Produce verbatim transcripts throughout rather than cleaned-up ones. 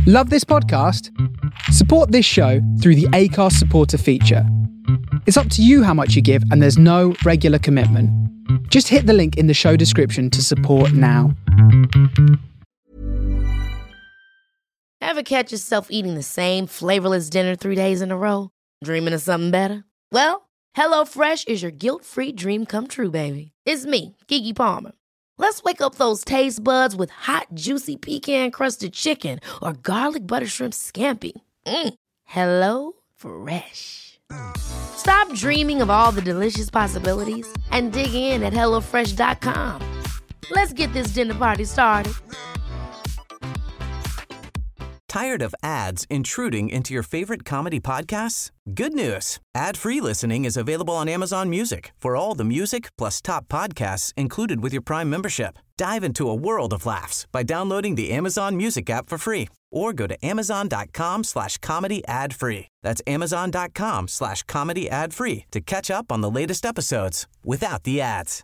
Love this podcast? Support this show through the Acast supporter feature. It's up to you how much you give, and there's no regular commitment. Just hit the link in the show description to support now. Ever catch yourself eating the same flavorless dinner three days in a row? Dreaming of something better? Well, HelloFresh is your guilt-free dream come true, baby. It's me, Keke Palmer. Let's wake up those taste buds with hot, juicy pecan-crusted chicken or garlic butter shrimp scampi. Mm. Hello Fresh. Stop dreaming of all the delicious possibilities and dig in at hello fresh dot com. Let's get this dinner party started. Tired of ads intruding into your favorite comedy podcasts? Good news. Ad-free listening is available on Amazon Music for all the music plus top podcasts included with your Prime membership. Dive into a world of laughs by downloading the Amazon Music app for free or go to amazon.com slash comedy ad free. That's amazon.com slash comedy ad free to catch up on the latest episodes without the ads.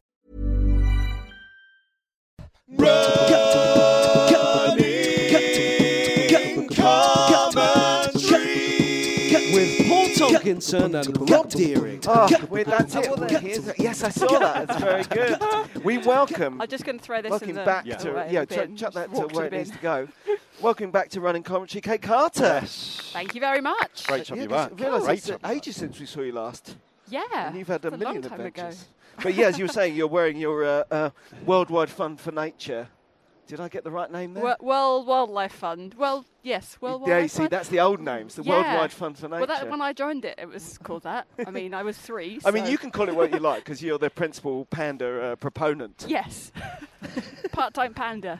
With Paul Tomkinson and Rob Deering. Oh, wait, that's it. Well, here's- yes, I saw that. It's very good. We welcome. I'm just going to throw this welcome in the back yeah. to away yeah. in the bin. Chuck, chuck that to Walk where the it needs bin. to go. Welcome back to running commentary, Kate Carter. Yes. Thank you very much. Great to have Yeah, you 'cause back. I realise Great it's to uh, have you ages since we saw you last. Yeah. And you've had a it's million long time adventures. Ago. But yeah, as you were saying, you're wearing your uh, uh, Worldwide Fund for Nature. Did I get the right name there? Wo- World Wildlife Fund. Well, yes, World yeah, you Wildlife see, Fund. that's the old names, the Yeah. Worldwide Fund for Nature. Well, that, when I joined it, it was called that. I mean, I was three. I mean, so- you can call it what you like because you're the principal panda uh, proponent. Yes. Part-time panda.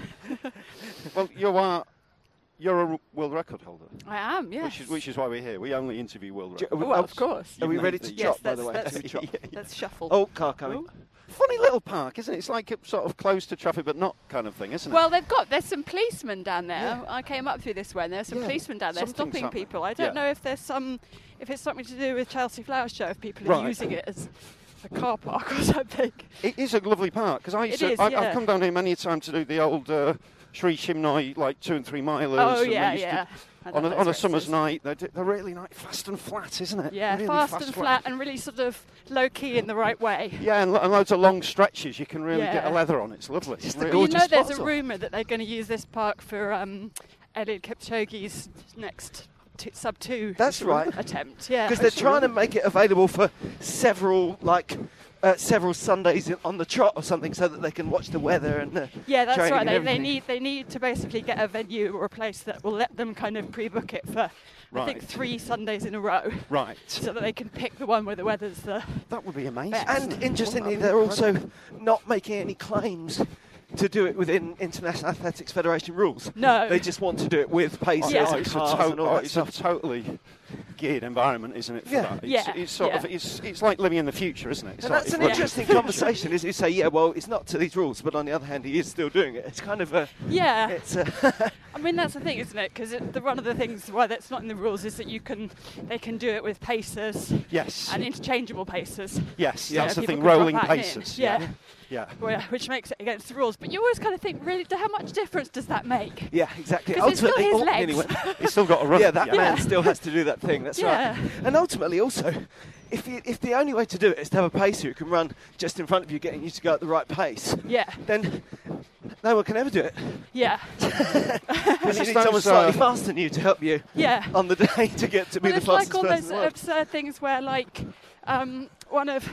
Well, you are. You're a r- world record holder. I am, yes. Which is, which is why we're here. We only interview world Do- records. Well, of course. Are we You've ready made to the- chop, Yes, by the way? let's- Should we chop? Let's shuffle. Oh, car coming. Ooh. Funny little park, isn't it? It's like a sort of close to traffic but not kind of thing, isn't it? Well, they've got, there's some policemen down there. Yeah. I came up through this way and there's some Yeah. policemen down there Something's stopping happening. people. I don't Yeah. know if there's some, if it's something to do with Chelsea Flower Show, if people Right. are using it as a car park or something. It is a lovely park because I used It to, is, I, yeah. I've come down here many a time to do the old uh, Sri Shimnoi, like two and three milers. Oh, and yeah, they used to- yeah. I On know a, those on a summer's races. night, they're, they're really like fast and flat, isn't it? Yeah, really fast, and flat and really sort of low key in the right way. Yeah, and, lo- and loads of long stretches. You can really get Yeah. a leather on. It's lovely. Just the Really. But you gorgeous know there's spots a off. rumour that they're going to use this park for um, Eliud Kipchoge's next t- sub two That's right. attempt. Yeah. Because they're trying to make it available for several, like, uh, several Sundays in, on the trot or something, so that they can watch the weather and the Yeah, that's training right. and They, they everything. need they need to basically get a venue or a place that will let them kind of pre-book it for I think Right. three Sundays in a row, Right. so that they can pick the one where the weather's the. That would be amazing. Best. wouldn't And it? interestingly, Wouldn't that they're be also incredible? not making any claims to do it within International Athletics Federation rules. No. They just want to do it with paces Yeah. Oh, and it's, a cars to- and all oh, that it's a stuff. totally geared environment, isn't it? For Yeah. that? It's, Yeah, it's sort of yeah. it's it's like living in the future, isn't it? It's And like that's an it's interesting conversation, is you say, yeah, well, it's not to these rules, but on the other hand, he is still doing it. It's kind of a... Yeah. It's a I mean that's the thing, isn't it? Because the one of the things why that's not in the rules is that you can they can do it with pacers Yes. and interchangeable pacers. Yes, Yeah, that's the people thing. can drop Rolling back in. paces. Yeah. Yeah. Yeah. Well, which makes it against the rules. But you always kind of think, really, how much difference does that make? yeah, exactly. 'Cause it's still his oh, legs. anyway. He's still got to run. Yeah, that yeah. man still has to do that thing. That's Yeah. right. And ultimately, also, if you, if the only way to do it is to have a pacer who can run just in front of you, getting you to go at the right pace, Yeah, then no one can ever do it. yeah, Because you It's need those, someone slightly uh, faster than you to help you yeah. on the day to get to be Well, the it's fastest like all person those in the world. absurd things where, like, um, one of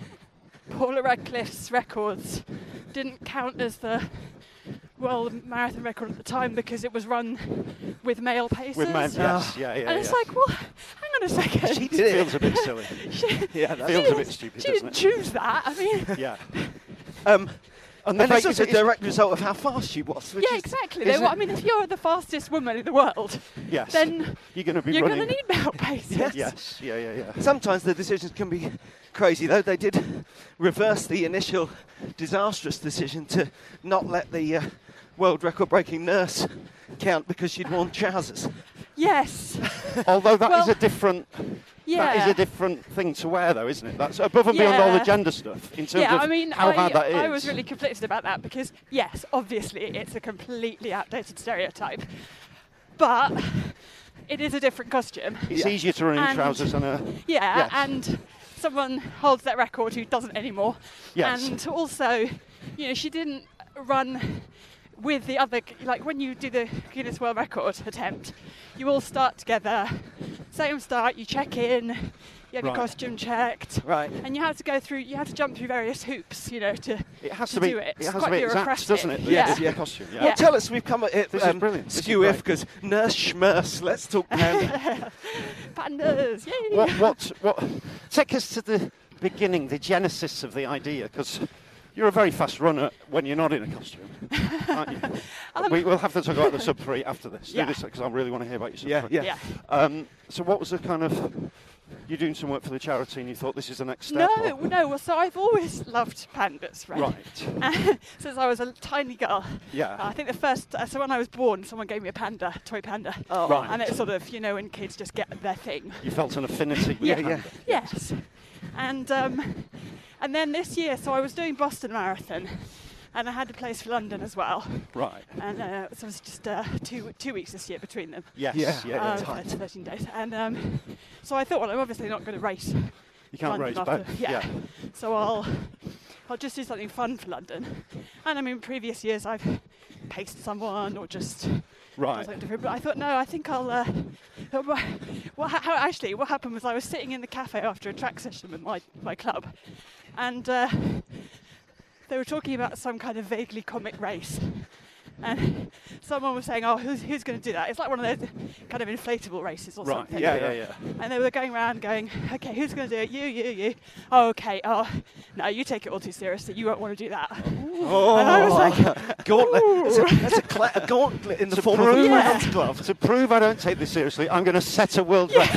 Paula Radcliffe's records didn't count as the world marathon record at the time because it was run with male pacers. With men, yes. Yeah, yeah, And it's yeah. like, well, hang on a second. She did it. Feels a bit silly. She- Yeah, that's Feels a she bit didn't- stupid, She doesn't didn't it? choose that. I mean, Yeah. Um, And and the it's fact also a is that direct result of how fast she was. Which yeah, is, exactly. is They, well, it- I mean, if you're the fastest woman in the world, Yes. then You're going to be you're running. going to need male pacers. Yes. Yes. Yeah, yeah, yeah. Sometimes the decisions can be crazy, though. They did reverse the initial disastrous decision to not let the uh, world record-breaking nurse count because she'd worn trousers. Yes. Although that is Well, a different. Yeah. That is a different thing to wear, though, isn't it? That's above and beyond all the Yeah. gender stuff in terms Yeah, of I mean, how I, hard that is. I was really conflicted about that because, yes, obviously it's a completely outdated stereotype. but it is a different costume. It's Yeah. easier to run in And- trousers than a... Yeah, Yes. and someone holds that record who doesn't anymore. Yes. And also, you know, she didn't run with the other, like when you do the Guinness World Record attempt, you all start together, same start, you check in, you have your Right. costume checked, Right. and you have to go through, you have to jump through various hoops, you know, to, It has to to be. do it. It's has quite to be exact, bureaucratic. doesn't it? The- Yeah. the- the costume. Yeah. Yeah. Well, tell us, we've come at it This is um, brilliant. This is skew great. because nurse schmurse, let's talk panda. Pandas, yay! What? What? What? Take us to the beginning, the genesis of the idea, because you're a very fast runner when you're not in a costume, aren't you? we, we'll have to talk about the sub three after this. Yeah. Do this because I really want to hear about your sub Yeah, three. yeah. Yeah. Um, so, what was the kind of? You're doing some work for the charity, and you thought this is the next step. No, or- no. Well, so I've always loved pandas, right? Right. Since I was a tiny girl. Yeah. Uh, I think the first, uh, so when I was born, someone gave me a panda, toy panda. Oh. Right. And it's sort of, you know, when kids just get their thing. You felt an affinity. with Yeah, the yeah. panda. Yes. And um, and then this year, so I was doing Boston Marathon, and I had a place for London as well. Right. And uh, so it was just uh, two two weeks this year between them. Yes. Yeah. Yeah. Um, yeah. tight. thirteen days. And um, so I thought, well, I'm obviously not going to race. You can't London raise after- both. Yeah. So I'll I'll just do something fun for London. And I mean, previous years I've paced someone or just done Right. something different. But I thought, no, I think I'll. Uh, what, how, actually, what happened was I was sitting in the cafe after a track session with my my club, and uh, they were talking about some kind of vaguely comic race. And someone was saying, oh, who's, who's going to do that? It's like one of those kind of inflatable races or Right. something. Yeah. Yeah. Yeah. And they were going around going, okay, who's going to do it? You, you, you. Oh, okay. Oh, no, you take it all too seriously. You won't want to do that. Oh, And I was like, gauntlet. ooh. That's a, that's a, cla- a gauntlet in the To form of a prove- clown's Yeah. glove. To prove I don't take this seriously, I'm going to set a world record.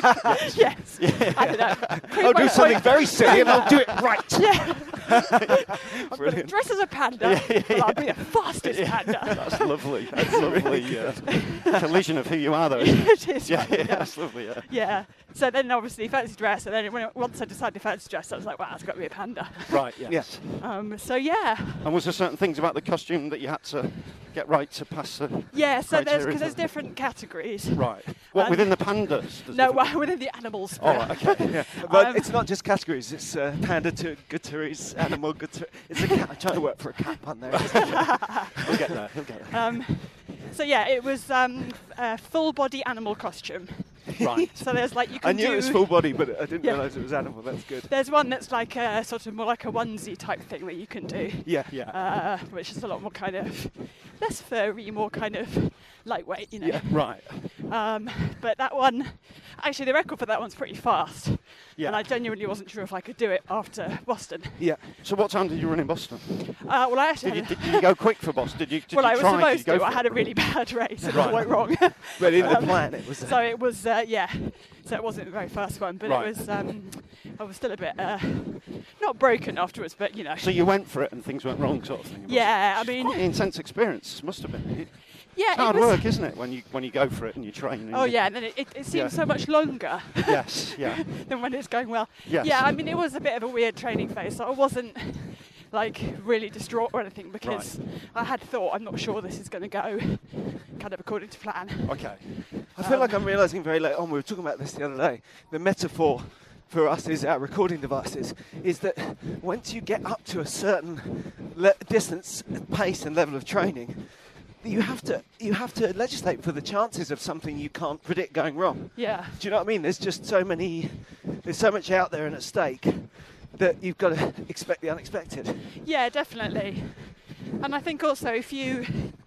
yes. I don't know. I'll do Wait, something wait. very silly and I'll do it right. Yeah. I'm going to Brilliant. dress as a panda, but I'll be the fastest panda. That's lovely. That's lovely. Uh, collision of who you are, though. Isn't it? It is. Yeah, funny, yeah, that's lovely. Yeah. Yeah. So then obviously fancy dress, and then when it, once I decided fancy dress, I was like, wow, it's got to be a panda. Right. Yes. Yes. Um, so yeah. And was there certain things about the costume that you had to get right to pass the? Yeah. So there's criteria because there's for- different categories. Right. What Um, within the pandas? there's No, different- well, within the animals. Oh, right, okay. Yeah. But Um, it's not just categories, it's uh, panda to gutteries, animal gutter. It's a cat. I'm trying to work for a cat pun there. He'll get there. He'll get there. Um, so yeah, it was um, a full body animal costume. Right. So there's like you can I knew do. it was full body, but I didn't Yeah. realise it was animal. That's good. There's one that's like a sort of more like a onesie type thing that you can do, Yeah. Yeah. uh, which is a lot more kind of less furry, more kind of lightweight, you know. Yeah. Right. Um, but that one, actually, the record for that one's pretty fast. Yeah. And I genuinely wasn't sure if I could do it after Boston. Yeah. So what time did you run in Boston? Uh, well, I actually Did you, had a- did, did you go quick for Boston? Did you? Did well, you I was try? Did supposed you go to. I for had it? a really bad race and it Right. went wrong. But in the Um, plan, it was. So it was, uh, yeah. So it wasn't the very first one, but Right. it was. Um, I was still a bit uh, not broken afterwards, but you know. So you went for it and things went wrong, sort of thing. Yeah, I It's mean- quite an intense experience. Must have been. It- yeah, It's hard it was. work, isn't it? When you when you go for it and you train. And Oh you- yeah, and then it, it, it seems Yeah. so much longer Yes. Yeah. than when it's going well. Yes. Yeah, I mean it was a bit of a weird training phase. So I wasn't like really distraught or anything because I had thought I'm not sure this is going to go kind of according to plan. Okay. I feel um, like I'm realising very late on. We were talking about this the other day. The metaphor for us is our recording devices. Is that once you get up to a certain le- distance, pace, and level of training, you have to you have to legislate for the chances of something you can't predict going wrong. Yeah. Do you know what I mean? There's just so many, there's so much out there and at stake that you've got to expect the unexpected. Yeah, definitely. And I think also if you,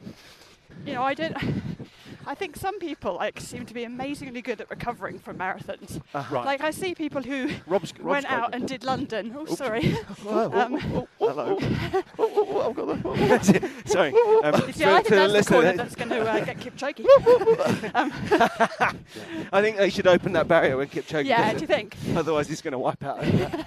you know, I don't. I think some people like seem to be amazingly good at recovering from marathons. Right. Like I see people who Rob's, Rob's went got- out and did London. Oh, Oops. sorry. Whoa, Um, oh, oh, hello. Oh, oh, oh, I've got that. Sorry. Um, You see, I think for that's the listener, corner that's going to uh, get Kipchoge. um, I think they should open that barrier when Kipchoge yeah, does do you it. think? Otherwise he's going to wipe out.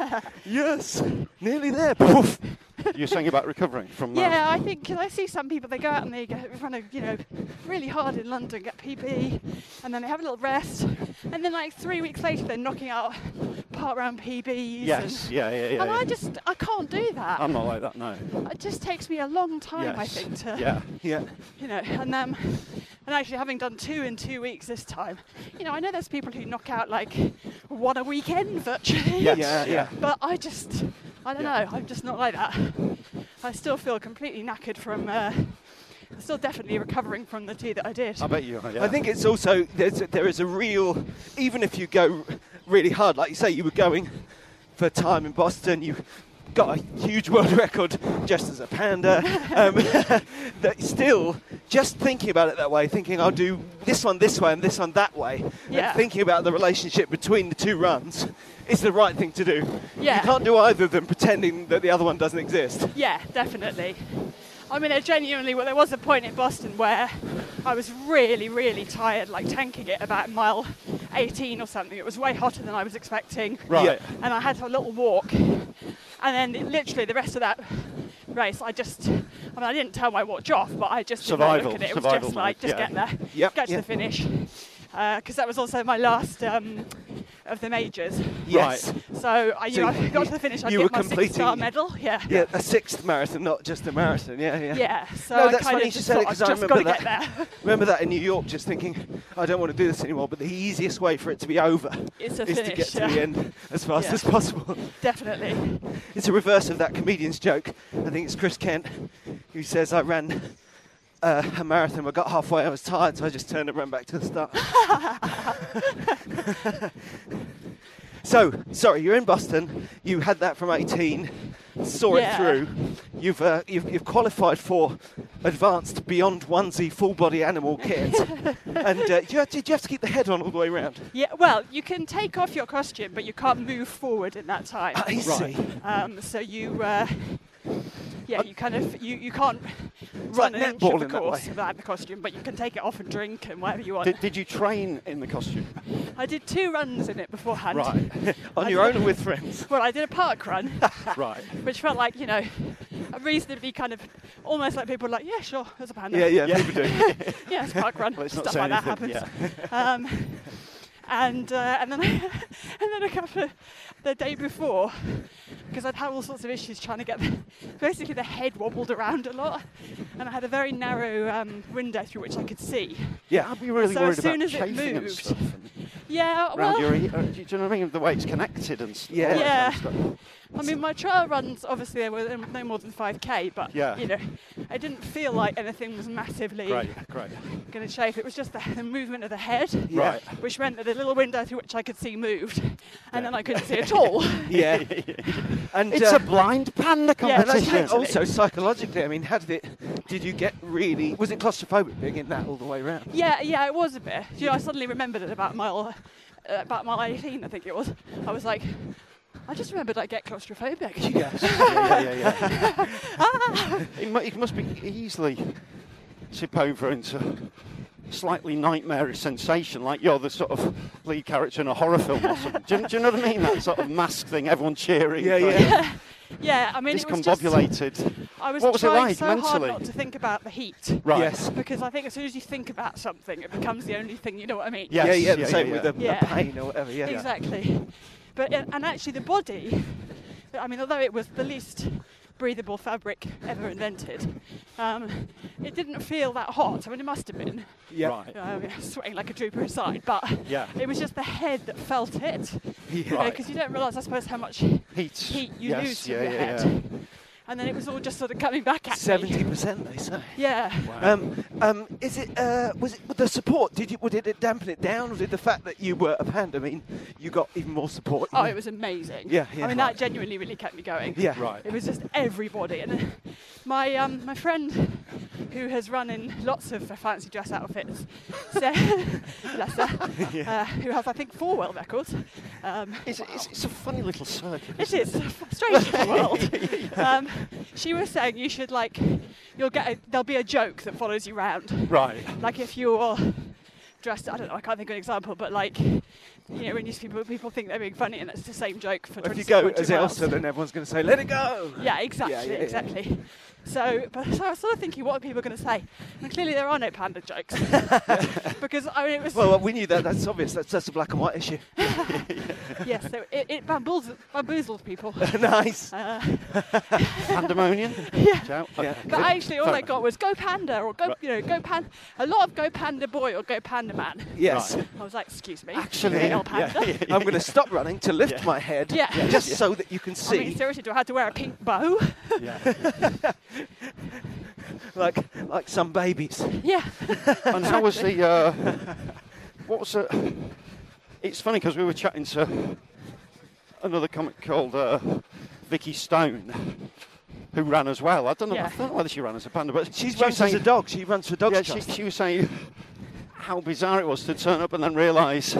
Yes, nearly there. Poof. You're saying about recovering from. Yeah, I think cause I see some people, they go out and they get run, a, you know, really hard in London, get P B, and then they have a little rest, and then like three weeks later they're knocking out part round P Bs. Yes. And, Yeah. Yeah. Yeah. and yeah. I just, I can't do that. I'm not like that. No. It just takes me a long time, I Yes. think, to, Yeah. Yeah. you know, and um, And actually, having done two in two weeks this time, you know, I know there's people who knock out like one a weekend virtually. Yes. Yeah, yeah. But I just, I don't Yeah. know, I'm just not like that. I still feel completely knackered from, uh, still definitely recovering from the two that I did. I bet you are, yeah. I think it's also, there's a, there is a real, even if you go really hard, like you say, you were going for time in Boston, you got a huge world record just as a panda. Um, that still, just thinking about it that way, thinking I'll do this one this way and this one that way, Yeah. and thinking about the relationship between the two runs is the right thing to do. Yeah. You can't do either of them pretending that the other one doesn't exist. Yeah, definitely. I mean, it genuinely, well, there was a point in Boston where I was really, really tired, like tanking it about mile eighteen or something. It was way hotter than I was expecting. Right. Yeah. And I had a little walk. And then it, literally the rest of that race, I just, I mean, I didn't turn my watch off, but I just didn't Survival, look at it. It was survival just like, mode, just yeah. get there, Yep, get to yeah. the finish. Because that was also my last um, of the majors. Yes. So I, you So know, I got you- to the finish, I'd you get were my six-star completing- medal. Yeah. Yeah, a sixth marathon, not just a marathon. Yeah, yeah. Yeah, so No, I that's kind funny of you just said it thought, I've 'cause I just got remember to that. get there. Remember that in New York, just thinking, I don't want to do this anymore, but the easiest way for it to be over It's a is to finish, get to yeah. the end as fast Yeah. as possible. Definitely. It's a reverse of that comedian's joke. I think it's Chris Kent who says, I ran uh, a marathon, I got halfway, I was tired, so I just turned and ran back to the start. So, sorry, you're in Boston, you had that from eighteen, saw Yeah. it through, you've, uh, you've you've qualified for advanced beyond onesie full body animal kit, and uh, you have to, did you have to keep the head on all the way around? Yeah, well, you can take off your costume, but you can't move forward in that time. I see. Um, so you, uh, yeah, you kind of, you, you can't Like run an inch netball of the in that course way. without the costume, but you can take it off and drink and whatever you want. Did, did you train in the costume? I did two runs in it beforehand. Right. On I your did- own or with friends? Well, I did a park run, Right. which felt like, you know, a reasonably kind of, almost like people were like, yeah, sure, there's a panda. Yeah, yeah, Yeah. people do. Yeah, it's a park run. Well, it's not Stuff saying like that anything, happens. Um, and uh, and then and then a couple of, the day before, because I'd had all sorts of issues trying to get the, basically the head wobbled around a lot, and I had a very narrow um, window through which I could see. Yeah. I'd be really So worried as soon about as it chafing and moved- stuff. And Yeah, around well, your ear, uh, do you know what I mean? The way it's connected and stuff. Yeah. Yeah. Kind of stuff. I mean, my trail runs, obviously, they were no more than five K, but, Yeah. you know, I didn't feel like anything was massively Great, great. going to chafe. It was just the, the movement of the head, Yeah. Right. which meant that the little window through which I could see moved, and then I couldn't see at all. Yeah. And It's uh, a blind panda Yeah, that's competition. right. also psychologically, I mean, how did it? Did you get really? Was it claustrophobic being in that all the way around? Yeah, yeah, it was a bit. You know, I suddenly remembered it about mile, uh, about mile eighteen, I think it was. I was like, I just remembered I get claustrophobic. Yes. yeah, yeah, yeah. it, mu- it must be easily tip over into slightly nightmarish sensation, like you're the sort of lead character in a horror film or something. Do you, do you know what I mean? That sort of mask thing, everyone cheering. Yeah, kind yeah. of Yeah, I mean, it was just, Discombobulated. I was What was it trying like so mentally? hard not to think about the heat. Right. Yes. Because I think as soon as you think about something, it becomes the only thing, you know what I mean? Yes, yeah, yeah. The yeah, same yeah, with yeah. the, Yeah. the pain or whatever. Yeah. Exactly. But uh, and actually the body, I mean, although it was the least breathable fabric ever invented, um, it didn't feel that hot. I mean, it must have been. Yeah. Right. Um, sweating like a trooper inside, but Yeah. it was just the head that felt it. Yeah. Because you don't realise, I suppose, how much Heat. heat you yes, lose from yeah, your yeah, head. yeah. And then it was all just sort of coming back at Seventy me. percent, they say. Yeah. Um, um, is it? Uh, was it the support? Did you? Did it dampen it down, or did the fact that you were a panda mean you got even more support? Oh, it was amazing. Yeah, yeah. I mean, that genuinely really kept me going. Yeah. Right. It was just everybody. And then my um, my friend, who has run in lots of uh, fancy dress outfits, said, bless her, uh, who has, I think, four world records. Um, It's, it's, it's a funny little circuit. it is a strange little world. Um, she was saying you should, like, you'll get a, there'll be a joke that follows you round. Right. Like if you're dressed, I don't know, I can't think of an example, but like, you know, when you see people, people think they're being funny and it's the same joke for If you twenty-six go point two as miles. Elsa, then everyone's going to say, "Let it go." Yeah, exactly, Yeah, yeah, yeah. exactly. So, but so I was sort of thinking, what are people going to say? And clearly there are no panda jokes. Because, I mean, it was... Well, we knew that. That's obvious. That's, that's a black and white issue. Yes, so it, it bamboozled, bamboozled people. Nice. Uh, Pandemonium? yeah. Ciao. Yeah. Okay. But actually, all Fair I got was go panda, or go, Right. you know, go panda. A lot of go panda boy or go panda man. Yes. Right. I was like, excuse me. Actually, male yeah, panda. yeah, yeah. I'm going to stop running to lift Yeah. my head, Yeah. Yeah. just Yeah. so that you can I see. mean, seriously, do I have to wear a pink bow? Yeah. like like some babies. Yeah. And how was the? Uh, what was it? It's funny because we were chatting to another comic called uh, Vicky Stone, who ran as well. I don't know. Yeah. I don't know whether she ran as a panda, but She she runs was saying, as a dog. She runs for Dogs Yeah, she, Trust. she was saying how bizarre it was to turn up and then realise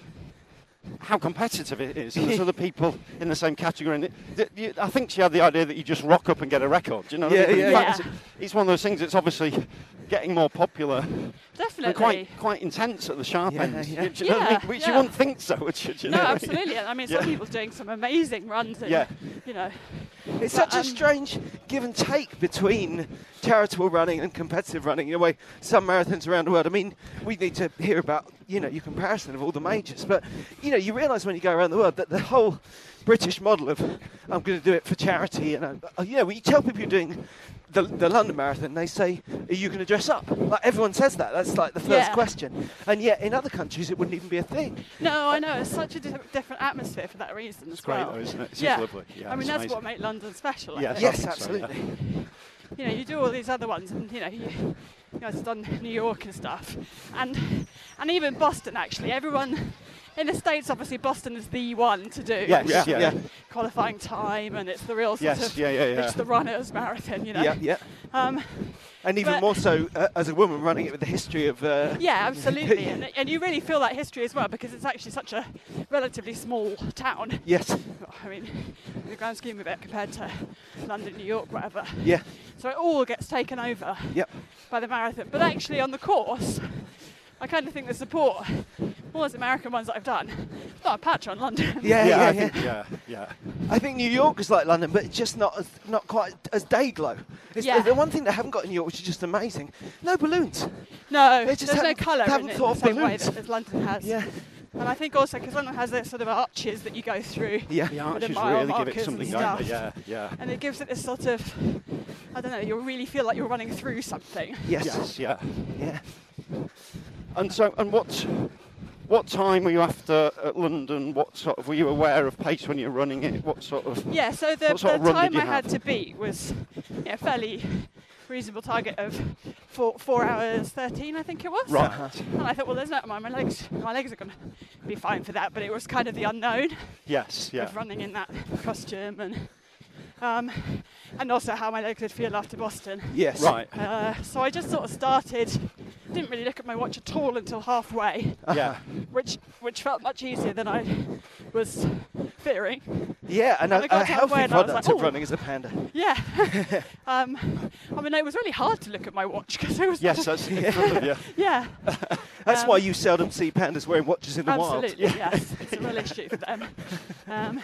how competitive it is, and there's other people in the same category. And it, th- you, I think she had the idea that you just rock up and get a record. Do you know? what I Yeah, mean? yeah, In yeah. fact, It's one of those things that's obviously getting more popular Definitely. and quite quite intense at the sharp Yeah, end. yeah. Do you know what I Yeah, mean? Which yeah. you wouldn't think so, would you? Do you No, know? absolutely. I mean, some Yeah. people doing some amazing runs. And, Yeah. You know. It's But, such a um, strange give and take between charitable running and competitive running. In a way, some marathons around the world. I mean, we need to hear about you know your comparison of all the majors, but you know you realise when you go around the world that the whole British model of I'm going to do it for charity, and uh, you know when you tell people you're doing the, the London Marathon, they say, "Are you going to dress up?" Like everyone says that. That's like the first Yeah. question, and yet in other countries it wouldn't even be a thing. No, I know. It's such a di- different atmosphere for that reason It's as great, well. though, isn't it? It's yeah. lovely. Yeah, I mean, it's that's amazing. what makes London special. I Yes, think. Yes, think so, yeah. absolutely. You know, you do all these other ones, and you know, you, you guys have done New York and stuff, and and even Boston. Actually, everyone in the States, obviously, Boston is the one to do. Yes, Yeah, yeah, yeah. Qualifying time, and it's the real sort Yes, of yeah, yeah, yeah. it's the runners marathon. You know. Yeah, yeah. Um, And even But- more so uh, as a woman running it with the history of. Uh, Yeah, absolutely, and, and you really feel that history as well because it's actually such a relatively small town. Yes. I mean, in the grand scheme of it, compared to London, New York, whatever. Yeah. So it all gets taken over Yep. by the marathon. But actually, on the course, I kind of think the support, all those American ones that I've done, it's not a patch on London. Yeah, Yeah, yeah, I yeah. think, yeah, yeah. I think New York is like London, but it's just not as, not quite as day glow. It's Yeah. the, the one thing they haven't got in New York, which is just amazing. No balloons. No, They just there's no haven't- colour haven't in it thought in of the same way balloons. that as London has. Yeah. And I think also because London has those sort of arches that you go through. Yeah. The with arches the mile really give markers it and something, stuff. don't they? Yeah, yeah. And it gives it this sort of, I don't know, you really feel like you're running through something. Yes. Yes, yeah. Yeah. And so, and what, what time were you after at London? What sort of, were you aware of pace when you were running it? What sort of? Yeah, so the, What sort the of run time did you I had have? to beat was yeah, fairly reasonable target of four, four hours thirteen, I think it was. Right. And I thought, well, there's no my, my legs. My legs are going to be fine for that, but it was kind of the unknown Yes, yeah. of running in that costume and um, and also how my legs would feel after Boston. Yes. Right. Uh, so I just sort of started. Didn't really look at my watch at all until halfway, Yeah. which which felt much easier than I was fearing. Yeah, and And I a, got a to healthy halfway and I was product like, of "Ooh." running as a panda. Yeah. um, I mean, it was really hard to look at my watch because it was. Yes, that's in front of you. Yeah. That's Um, why you seldom see pandas wearing watches in the wild. Absolutely. Yes. It's a real issue for them. Um,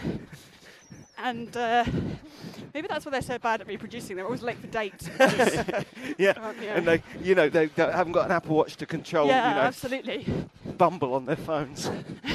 and uh, maybe that's why they're so bad at reproducing. They're always late for dates. Yeah. Um, yeah. And they, you know, they don't, haven't got an Apple Watch to control, yeah, you know, absolutely. Bumble on their phones.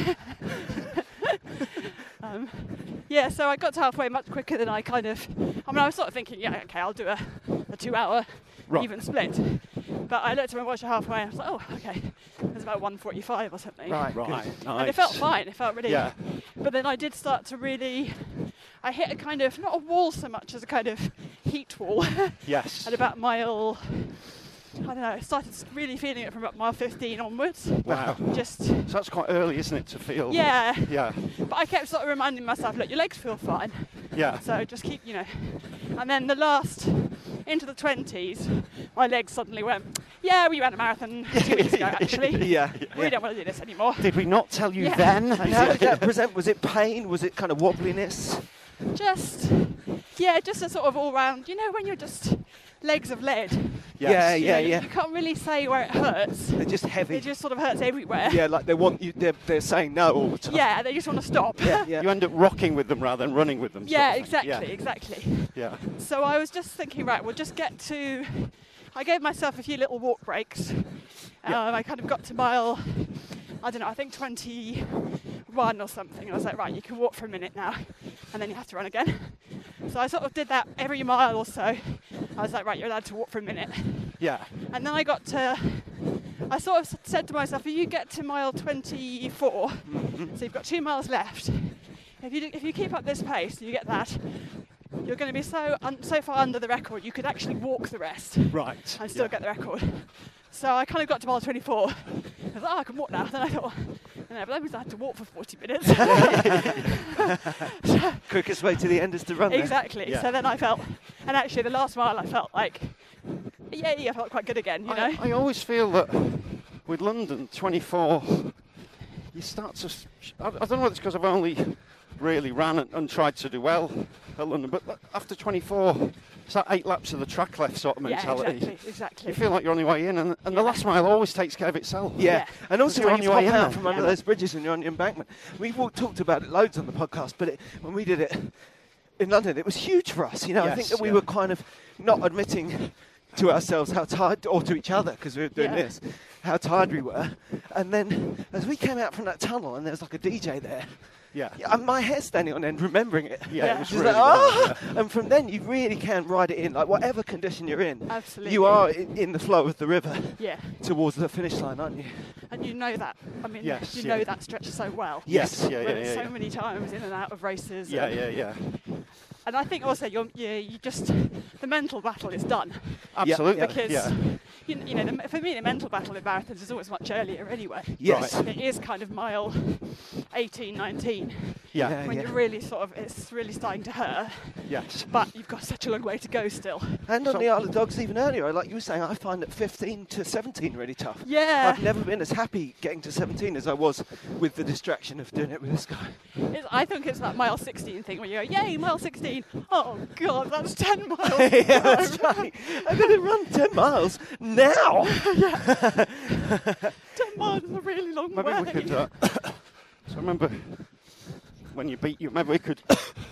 Um, yeah, so I got to halfway much quicker than I kind of. I mean, I was sort of thinking, yeah, okay, I'll do a, a two-hour Right. even split. But I looked at my watch at halfway and I was like, oh, okay, it was about one forty-five or something. Right. Right. Nice. And it felt fine. It felt really. Yeah. But then I did start to really. I hit a kind of not a wall so much as a kind of heat wall Yes. at about mile. I don't know. I started really feeling it from about mile fifteen onwards. Wow. Just. So that's quite early, isn't it, to feel? Yeah. Yeah. But I kept sort of reminding myself, look, your legs feel fine. Yeah. So just keep, you know. And then the last, into the twenties, my legs suddenly went, yeah, we ran a marathon two weeks ago, actually. Yeah. We don't want to do this anymore. Did we not tell you Yeah. then? And how did that present? Was it pain? Was it kind of wobbliness? Just, yeah, just a sort of all round, you know, when you're just legs of lead. Yes. Yeah, You yeah, know, yeah. You can't really say where it hurts. They're just heavy. It just sort of hurts everywhere. Yeah, like they want you. They're, they're saying no all the time. Yeah, they just want to stop. Yeah, yeah. You end up rocking with them rather than running with them. Yeah, sort of thing. exactly, exactly. Yeah. So I was just thinking, right, we'll just get to. I gave myself a few little walk breaks. Yeah. Um, I kind of got to mile, I don't know, I think twenty-one or something. I was like, right, you can walk for a minute now, and then you have to run again. So I sort of did that every mile or so. I was like, right, you're allowed to walk for a minute. Yeah. And then I got to, I sort of said to myself, if you get to mile twenty-four, Mm-hmm. so you've got two miles left, if you, do, if you keep up this pace, you get that, you're going to be so un, so far under the record, you could actually walk the rest Right. and still yeah. get the record. So I kind of got to mile twenty-four. I was like, oh, I can walk now. Then I thought, no, but that means I have to walk for forty minutes. Quickest way to the end is to run. Exactly. Yeah. So then I felt, and actually the last mile I felt like, yay, I felt quite good again, you I, know? I always feel that with London twenty-four, you start to. I, I don't know whether it's because I've only really ran and, and tried to do well at London, but after twenty-four, it's that eight laps of the track left sort of mentality. Yeah, exactly, exactly. You feel like you're on your way in, and, and Yeah. the last mile always takes care of itself. Yeah. Yeah. And also You're when on you your way pop in out then. from under Yeah. those bridges and you're on the embankment. We've all talked about it loads on the podcast, but it, when we did it in London, it was huge for us. You know, I Yes, think that we yeah. were kind of not admitting to ourselves how tired, or to each other, because we were doing Yeah. this, how tired we were. And then as we came out from that tunnel and there was like a D J there, Yeah. yeah, and my hair's standing on end remembering it. Yeah, Yeah. it was Just really like, bad, "Ah!" And from then you really can ride it in, like whatever condition you're in. Absolutely. You are in, in the flow of the river Yeah. towards the finish line, aren't you? And you know that. I mean, Yes, you yeah. know that stretch so well. Yes. Yeah, Where yeah, it's yeah. so yeah. many times in and out of races. Yeah, and, yeah, yeah. and I think also you're, you, you just, the mental battle is done. Absolutely. Because, yeah. you, you know, the, for me, the mental battle in marathons is always much earlier anyway. Yes. Right. It is kind of mile eighteen, nineteen, Yeah. Yeah. when you're really sort of, it's really starting to hurt, Yes. but you've got such a long way to go still. And on So- the Isle of Dogs even earlier, like you were saying, I find that fifteen to seventeen really tough. Yeah. I've never been as happy getting to seventeen as I was with the distraction of doing it with this guy. It's, I think it's that mile sixteen thing where you go, yay, mile sixteen. Oh, God, that's ten miles. Yeah, that's right. I'm going to run ten miles now. ten miles is a really long Maybe way. we could. Uh, so remember when you beat you. Maybe we could.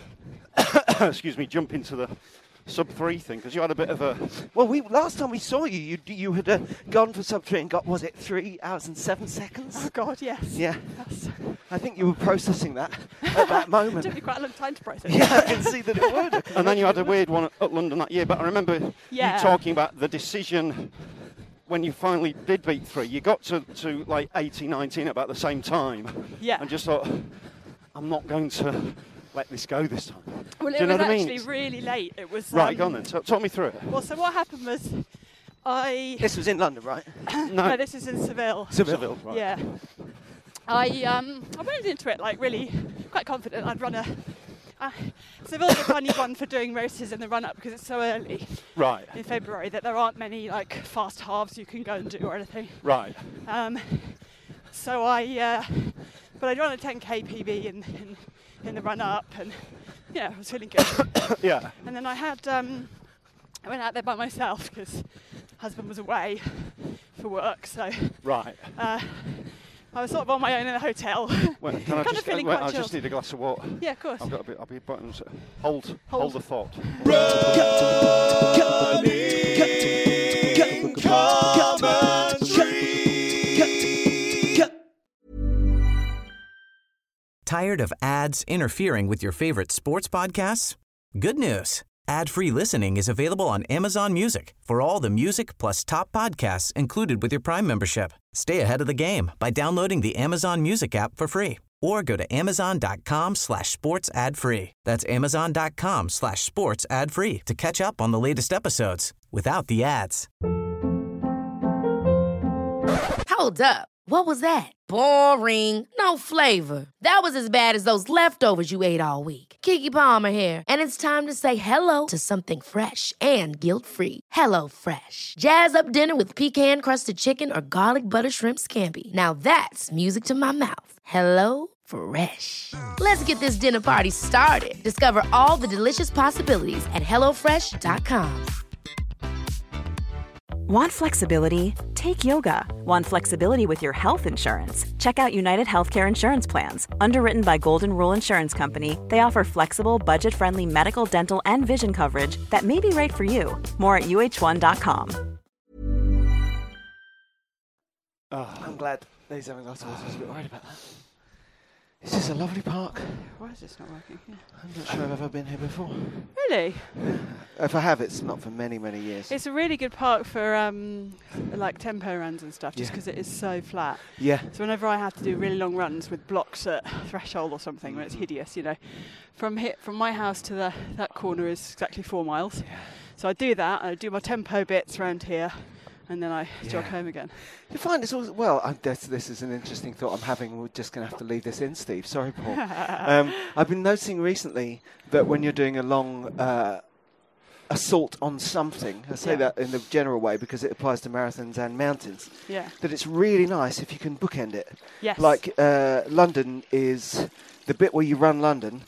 excuse me. Jump into the sub three thing because you had a bit of a. Well, we last time we saw you, you you had uh, gone for sub three and got, was it three hours and seven seconds? Oh, God, yes. Yeah, That's, I think you were processing that at that it moment. took me quite a long time to process. Yeah, I can see that it would. And then you had a weird one at, at London that year. But I remember Yeah. you talking about the decision when you finally did beat three. You got to, to like eighteen, nineteen about the same time. Yeah. And just thought, I'm not going to let this go this time. Well, Do it you know was what I mean? actually It's- really late. It was. Right, um, go on then. So, talk me through it. Well, so what happened was, I. This was in London, right? No, this is in Seville. Seville, right. Yeah. I um I went into it like really quite confident I'd run a. Uh, Seville's a funny one for doing races in the run up because it's so early Right, in February that there aren't many like fast halves you can go and do or anything. right. Um, so I, uh, but I'd run a ten K P B in, in in the run up and yeah, I was feeling good. Yeah. And then I had um, I went out there by myself because husband was away for work, so Right. uh, I was sort of on my own in a hotel. Well, can I Kind of just, feeling wait, quite I just chilled. need a glass of water. Yeah, of course. I've got a bit. I'll be buttons. Hold, hold, Hold. the thought. Tired of ads interfering with your favorite sports podcasts? Good news. Ad-free listening is available on Amazon Music for all the music plus top podcasts included with your Prime membership. Stay ahead of the game by downloading the Amazon Music app for free or go to amazon.com slash sports ad free. That's amazon.com slash sports ad free to catch up on the latest episodes without the ads. Hold up. What was that? Boring. No flavor. That was as bad as those leftovers you ate all week. Keke Palmer here, and it's time to say hello to something fresh and guilt-free. Hello Fresh. Jazz up dinner with pecan-crusted chicken or garlic butter shrimp scampi. Now that's music to my mouth. Hello Fresh. Let's get this dinner party started. Discover all the delicious possibilities at hello fresh dot com. Want flexibility? Take yoga. Want flexibility with your health insurance? Check out United Healthcare Insurance Plans. Underwritten by Golden Rule Insurance Company, they offer flexible, budget-friendly medical, dental, and vision coverage that may be right for you. More at U H one dot com. Oh, I'm glad he's having lots of us. I was a bit worried about that. This is a lovely park. Why is this not working? Yeah. I'm not sure I've ever been here before. Really? If I have, it's not for many, many years. It's a really good park for um, like tempo runs and stuff, just because Yeah. it is so flat. Yeah. So whenever I have to do really long runs with blocks at threshold or something, when it's hideous, you know, from here, from my house to the, that corner is exactly four miles. Yeah. So I do that, and I do my tempo bits around here, and then I Yeah. jog home again. You find this all well. I, this, this is an interesting thought I'm having. We're just going to have to leave this in, Steve. Sorry, Paul. um, I've been noticing recently that when you're doing a long uh, assault on something, I say Yeah. that in the general way because it applies to marathons and mountains, Yeah. that it's really nice if you can bookend it. Yes. Like uh, London is the bit where you run London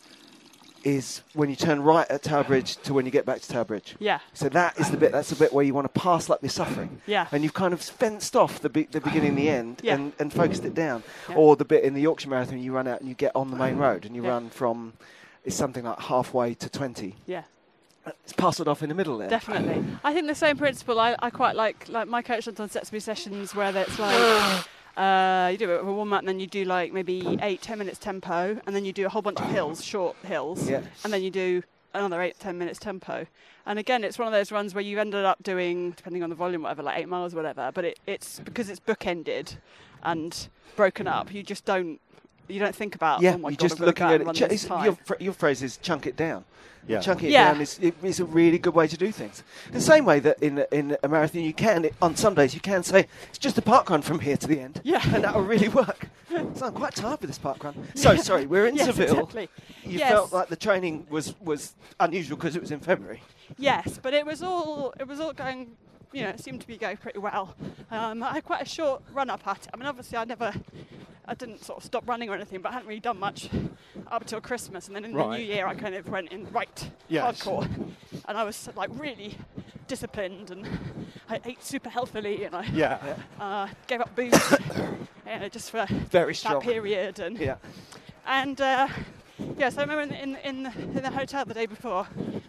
is when you turn right at Tower Bridge to when you get back to Tower Bridge. Yeah. So that is the bit. That's the bit where you want to pass like you're suffering. Yeah. And you've kind of fenced off the be- the beginning and the end Yeah. and, and focused it down. Yeah. Or the bit in the Yorkshire Marathon, you run out and you get on the main road and you Yeah. run from, it's something like halfway to twenty. Yeah. It's parcelled off in the middle there. Definitely. I think the same principle. I, I quite like like my coach on sets me sessions where it's like uh, you do it with a warm up and then you do like maybe eight ten minutes tempo and then you do a whole bunch of hills, short hills, Yeah. and then you do another eight ten minutes tempo. And again, it's one of those runs where you've ended up doing, depending on the volume, whatever, like eight miles, or whatever. But it, it's because it's bookended and broken up. You just don't you don't think about. Yeah, oh my you're God, just I've got to looking go at out it. and Ch- run this it's- time. your, fr- your phrase is chunk it down. Yeah. Chunking it Yeah. down is, it, is a really good way to do things. The same way that in in a marathon you can, on some days you can say, it's just a park run from here to the end. Yeah. And that will really work. So I'm quite tired with this park run. So, sorry, we're in Yes, Seville. exactly. You Yes. felt like the training was, was unusual because it was in February. Yes, but it was all it was all going, you know, it seemed to be going pretty well. Um, I had quite a short run up at it. I mean, obviously, I never, I didn't sort of stop running or anything, but I hadn't really done much up until Christmas, and then in the Right. new year, I kind of went in right Yes. hardcore, and I was like really disciplined, and I ate super healthily, and I Yeah. uh, gave up booze, you know, just for Very strong. that period, and Yeah. and uh, yeah, so I remember in, in, in, the, in the hotel the day before,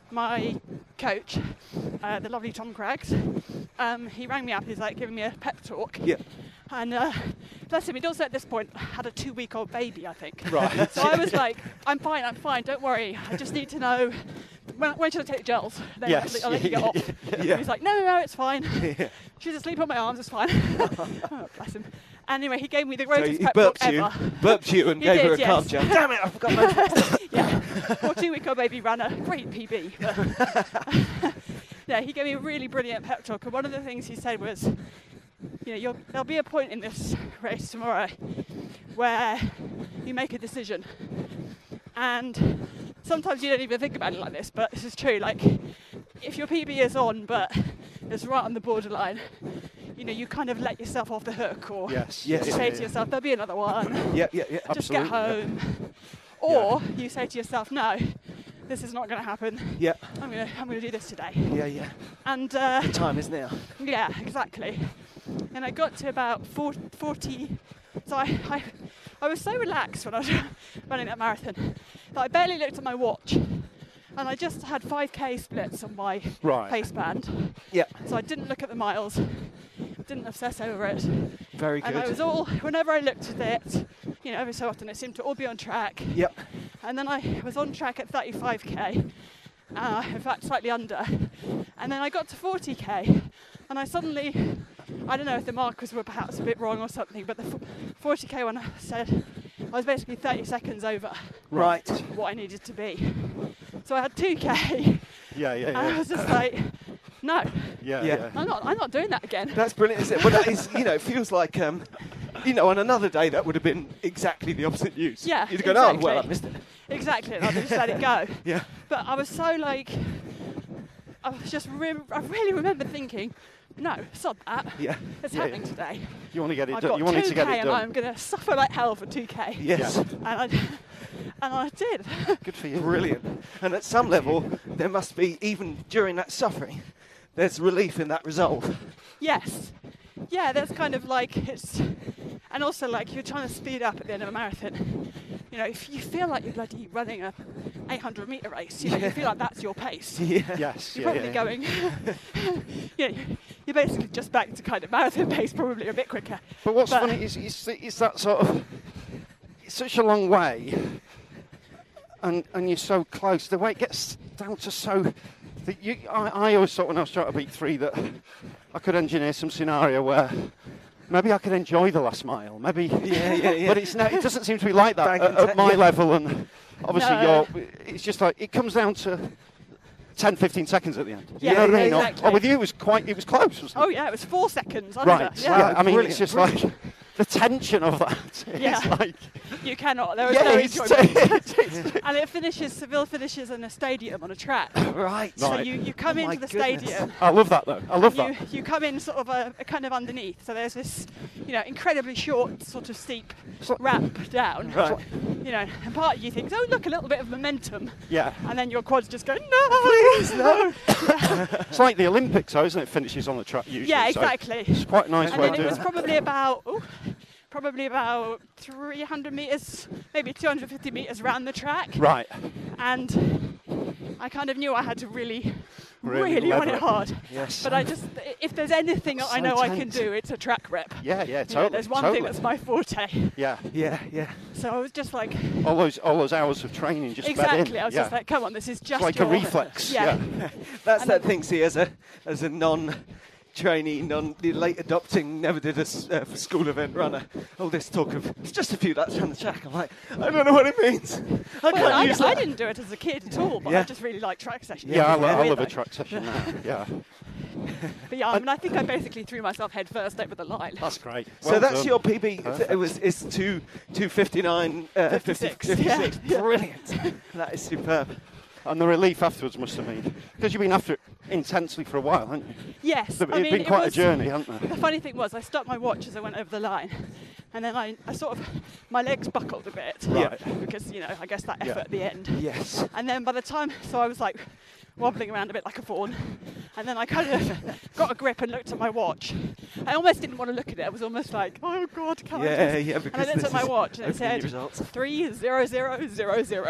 my coach, uh, the lovely Tom Craggs, um, he rang me up, he's like giving me a pep talk. Yeah. And uh, bless him, he'd also at this point had a two-week-old baby, I think. Right. So I was like, I'm fine, I'm fine, don't worry. I just need to know, when, when should I take the gels? Then Yes. I'll, I'll let you get off. Yeah. And he's like, no, no, no, it's fine. Yeah. She's asleep on my arms, it's fine. Oh, bless him. Anyway, he gave me the So greatest he pep talk burped you, ever. burped you and He gave did, her a yes. calm jump. Damn it, I forgot my Yeah, poor two-week-old baby ran a great P B. But yeah, he gave me a really brilliant pep talk, and one of the things he said was, you know, you'll, there'll be a point in this race tomorrow where you make a decision, and sometimes you don't even think about it like this, but this is true. Like, if your P B is on, but it's right on the borderline, you know, you kind of let yourself off the hook, or Yes. Yes. you Yeah, say yeah, to yourself, there'll be another one. Yeah, yeah, yeah. Just get Absolutely, home. Or you say to yourself, no, this is not going to happen. Yeah, I'm going to I'm going to do this today. yeah, yeah. And uh, The time is now. yeah, exactly. And I got to about forty. So I, I, I was so relaxed when I was running that marathon that I barely looked at my watch. And I just had five K splits on my Right. pace band. Yeah, So I didn't look at the miles, didn't obsess over it. very good. And I was all, whenever I looked at it, you know, every so often it seemed to all be on track. Yep. And then I was on track at thirty-five K, uh, in fact slightly under. And then I got to forty K, and I suddenly, I don't know if the markers were perhaps a bit wrong or something, but the forty K one said I was basically thirty seconds over Right. what I needed to be. So I had two K, Yeah, yeah, and I yeah. was just like, no, Yeah, Yeah. yeah. I'm not, I'm not doing that again. That's brilliant, isn't it? Well, that is, you know, it feels like, um, you know, on another day that would have been exactly the opposite news. Yeah, You'd have gone, exactly. oh, well, I missed it. Exactly, and I just let it go. Yeah. But I was so like, I was just, re- I really remember thinking, no, sod that. Yeah. It's Yeah, happening yeah. today. You want to get it I've done. got You wanted two to get K it and done. I'm going to suffer like hell for two K. Yes. And I, and I did. Good for you. Brilliant. And at some level, there must be, even during that suffering, there's relief in that resolve. Yes. Yeah, that's kind of like it's, and also like you're trying to speed up at the end of a marathon. You know, if you feel like you're bloody running a eight hundred metre race, you know, Yeah. you feel like that's your pace. Yeah. Yes. You're yeah, probably yeah. going, you know, you're basically just back to kind of marathon pace, probably a bit quicker. But what's But- funny is, is, is that sort of, it's such a long way, and and you're so close. The way it gets down to so, that you, I, I always thought when I was trying to beat three that I could engineer some scenario where maybe I could enjoy the last mile. Maybe, Yeah, yeah, yeah. But it's no, it doesn't seem to be like that Bang at, and at ta- my yeah. level, and obviously No. you're. It's just like it comes down to ten, fifteen seconds at the end. Yeah, you know what I mean? yeah, Or- exactly. Or, with you, it was quite. It was close. Wasn't Oh it? yeah, it was four seconds under. Right. Yeah. Yeah. I mean, Brilliant, it's just brilliant. like the tension of that. It's Yeah. like. You cannot. There was Yeah, no it's enjoyment. And it finishes. Seville finishes in a stadium on a track. Right. So Right. you, you come Oh my into the goodness. stadium. I love that though. I love you, that. you come in sort of a, a kind of underneath. So there's this, you know, incredibly short, sort of steep like- ramp down. Right. You know, and part of you thinks, oh look, a little bit of momentum. Yeah. And then your quads just go, no, please, no. It's like the Olympics, though, isn't it? Finishes on the track usually. Yeah, so exactly. it's quite a nice And way then of it doing was it. probably about, ooh, probably about three hundred meters, maybe two hundred fifty meters round the track. Right. And I kind of knew I had to really, Really really, run level it it. hard. Yes. But I just, if there's anything I So know I can tense. do, it's a track rep. Yeah, yeah, You know, totally. there's one totally. thing that's my forte. Yeah. Yeah, yeah. So I was just like, All those, all those hours of training just fed in. exactly. I was yeah. just like, come on, this is just It's like your a reflex. Yeah. Yeah. That's And that then- thing, see, as a as a non-trainee, non late adopting, never did a s- uh, school event runner. All this talk of it's just a few laps around the track. I'm like, I don't know what it means. I Well, can't I, use I that. didn't do it as a kid at all, but Yeah. I just really like track sessions. Yeah, I, It's lo- I weird love a though. track session now. Yeah. But yeah, I mean, I think I basically threw myself head first over the line. That's great. So Well that's done. your P B. Perfect. It was it's two two fifty nine uh, fifty-six, fifty, yeah. fifty-six. Brilliant. That is superb. And the relief afterwards must have been because you've been after it intensely for a while, haven't you? Yes, It's I been mean, it quite was, a journey, hasn't The it? funny thing was, I stopped my watch as I went over the line, and then I, I sort of, my legs buckled a bit. Right. Because, you know, I guess that effort Yeah. at the end. Yes. And then by the time, so I was like wobbling around a bit like a fawn, and then I kind of got a grip and looked at my watch. I almost didn't want to look at it. I was almost like, oh God, can I Yeah, just... yeah. And Because I looked this at my is watch and it opening said results. three zero zero zero zero.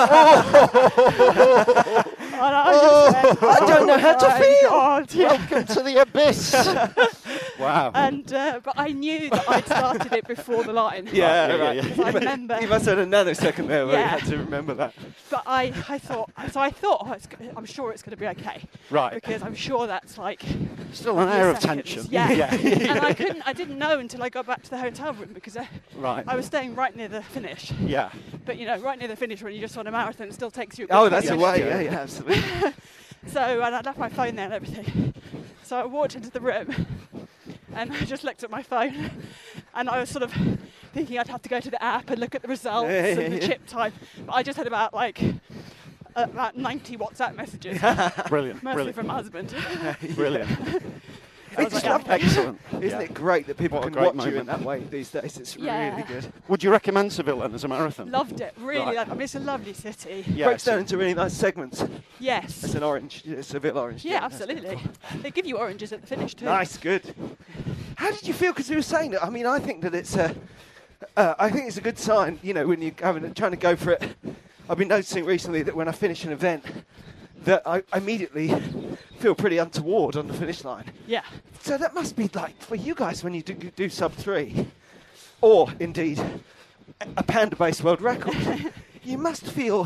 Oh, And I just went, I don't know how to "Oh my feel." God, yeah. welcome to the abyss. Wow. And uh, but I knew that I'd started it before the line. Yeah, yeah, right. yeah, Because I remember. You must have had a nanosecond there where you Yeah. had to remember that. But I, I thought, so I thought, oh, it's, go- I'm sure it's going to be okay. Right. Because I'm sure that's like Still an a few air of seconds. tension. Yeah. Yeah. And I couldn't, I didn't know until I got back to the hotel room because I, Right. I was staying right near the finish. Yeah. But you know, right near the finish when you just run a marathon, it still takes you. A good Oh, twenty that's the minutes. way. Yeah, yeah, absolutely. So and I left my phone there and everything. So I walked into the room and I just looked at my phone and I was sort of thinking I'd have to go to the app and look at the results Yeah, yeah, and the yeah. chip time. But I just had about like uh, about ninety WhatsApp messages, Brilliant. mostly Brilliant. from my husband. Brilliant. I was like, yeah, okay. Excellent. Isn't Yeah. it great that people What a can great watch you in moment. that way these days? It's Yeah. really good. Would you recommend Seville then as a marathon? Loved it, really. Right. Loved, I mean, it's a lovely city. Yeah, Breaks so- down into really nice segments. Yes. It's an orange, yeah, Seville orange. Yeah, that's absolutely. cool. They give you oranges at the finish too. Nice, good. How did you feel? Because you were saying that. I mean, I think that it's a, uh, I think it's a good sign. You know, when you're having, trying to go for it. I've been noticing recently that when I finish an event, that I immediately feel pretty untoward on the finish line. Yeah. So that must be like for you guys when you do, do sub three, or indeed a panda-based world record. You must feel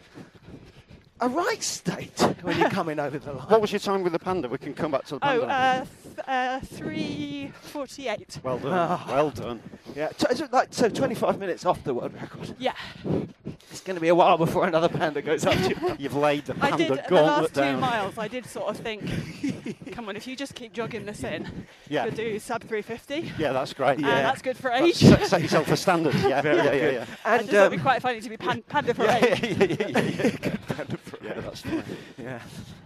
a right state when you're coming over the line. What was your time with the panda? We can come back to the Oh, panda. uh, th- uh, three forty-eight. well done. Ah. Well done. Yeah, t- so like so twenty-five minutes off the world record. Yeah. It's going to be a while before another panda goes up to you. You've laid the I panda did the gauntlet last two down. miles. I did sort of think, come on, if you just keep jogging this in, Yeah. you'll do sub three fifty. Yeah, that's great. And Yeah. that's good for That's- age. Set, set yourself a standard. Yeah, yeah, yeah, yeah. yeah. I And just thought it'd be um, quite funny to be pan- panda for Yeah, age. yeah, yeah, yeah, yeah. Yeah, that's fine. yeah.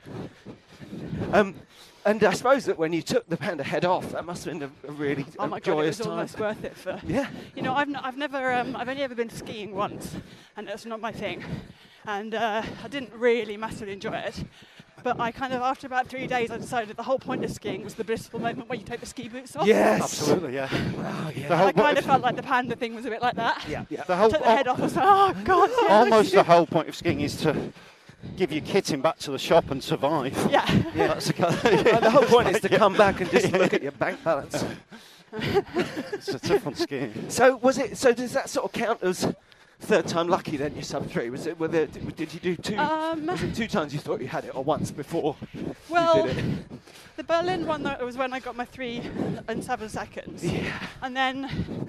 Um, and I suppose that when you took the panda head off, that must have been a, a really Oh a my god, it joyous was time. almost worth it for. Yeah. You know, I've, n- I've never, um, I've only ever been skiing once, and that's not my thing. And uh, I didn't really massively enjoy it. But I kind of, after about three days, I decided the whole point of skiing was the blissful moment where you take the ski boots off. Yes. Absolutely, yeah. Oh, yeah. The whole I kind of point felt like the panda thing was a bit like that. Yeah, yeah. The whole Took the head off and was like, oh, God. Yeah, almost the whole point of skiing is to give your kitting back to the shop and survive. Yeah. Yeah, that's the, kind of, yeah, the whole point is to come back and just look at your bank balance. It's a tough one skiing. So was it? So does that sort of count as third time lucky then? You sub three. Was it? Were there, did you do two? Um, was it two times you thought you had it, or once before Well, you did it? the Berlin one that was when I got my three and seven seconds. Yeah. And then,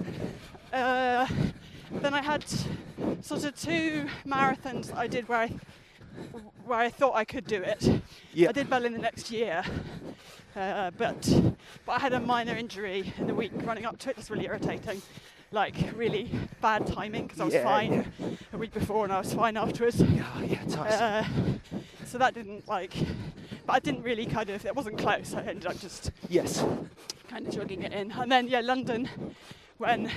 uh, then I had sort of two marathons I did where I, where I thought I could do it. Yeah. I did Berlin the next year, uh, but but I had a minor injury in the week running up to it. It's really irritating, like really bad timing because I was Yeah, fine yeah. a week before and I was fine afterwards. Oh, yeah, tight. Uh, so that didn't like, but I didn't really kind of, it wasn't close. I ended up just yes. kind of jogging it in. And then, yeah, London, when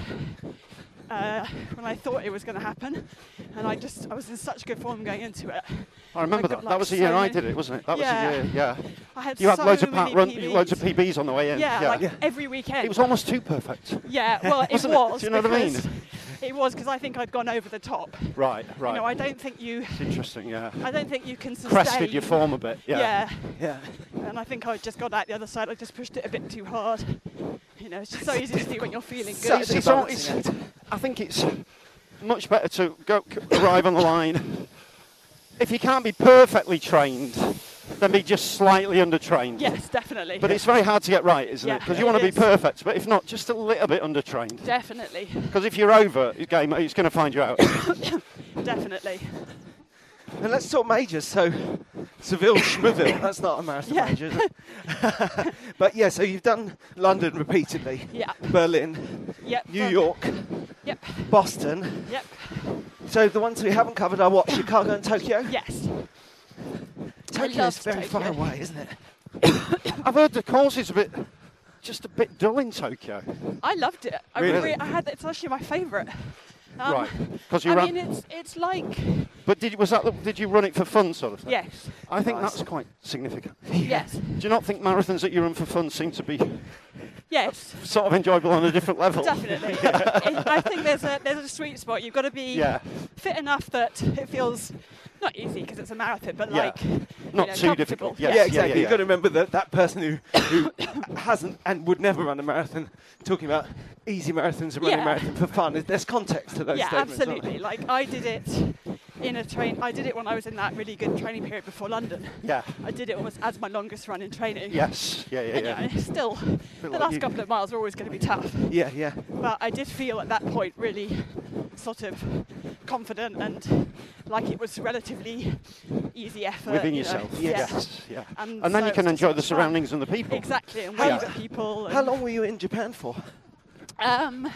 uh, when I thought it was going to happen, and I just, I was in such good form going into it. I remember I got, that. like, that was the so year I many- did it, wasn't it? That Yeah. was the year, yeah. I had You had so loads of many pat run, P Bs. loads of P Bs on the way in. Yeah, like Yeah. every weekend. It was almost too perfect. Yeah, well, it Wasn't it? was. Do you know what I mean? because- It was because I think I'd gone over the top. Right, right. You know, I don't think you, It's interesting, yeah. I don't think you can sustain. Crested your form a bit, yeah. Yeah. Yeah. And I think I just got out the other side. I just pushed it a bit too hard. You know, it's just so easy to do when you're feeling So good. it's It's a all, balancing it's, act. I think it's much better to go c- arrive on the line. If you can't be perfectly trained, then be just slightly undertrained. Yes, definitely. But it's very hard to get right, isn't it? Yeah, Because you want to it be is. perfect, but if not, just a little bit undertrained. Definitely, Because if you're over the game, it's going to find you out. definitely. And let's talk majors. So, Seville, Schmeville. That's not a marathon Yeah. major, is it? But yeah, so you've done London repeatedly. Yeah. Berlin, Yep. New um, York, Yep. Boston. Yep. So the ones we haven't covered are what? Chicago and Tokyo. Yes. Tokyo is loved very far Tokyo. away, isn't it? I've heard the course is a bit, just a bit dull in Tokyo. I loved it. I Really? I had. It's actually my favourite. Um, Right. Because you I ran. mean, it's it's like But did was that the- did you run it for fun, sort of thing? yes, I think Nice. that's quite significant. yes, Do you not think marathons that you run for fun seem to be yes. sort of enjoyable on a different level? Definitely. It- I think there's a there's a sweet spot. You've got to be Yeah. fit enough that it feels not easy because it's a marathon, but Yeah. like you Not know, too difficult. comfortable. Yes. Yeah, yeah, exactly. yeah, You've yeah. got to remember that that person who, who hasn't and would never run a marathon, talking about easy marathons and running Yeah. a marathon for fun. There's context to those Yeah, statements. aren't absolutely. Like I did it in a train. I did it when I was in that really good training period before London. Yeah. I did it almost as my longest run in training. Yes. Yeah. Yeah. And, Yeah. you know, still, the like last you. couple of miles are always going to be tough. they? Yeah, yeah. But I did feel at that point really sort of confident and like it was relatively easy effort. Within you know. yourself. Yeah. Yes. Yeah. And And then so you it can was enjoy just the fun. surroundings and the people. Exactly, and How- wave at people. And, How long were you in Japan for? Um,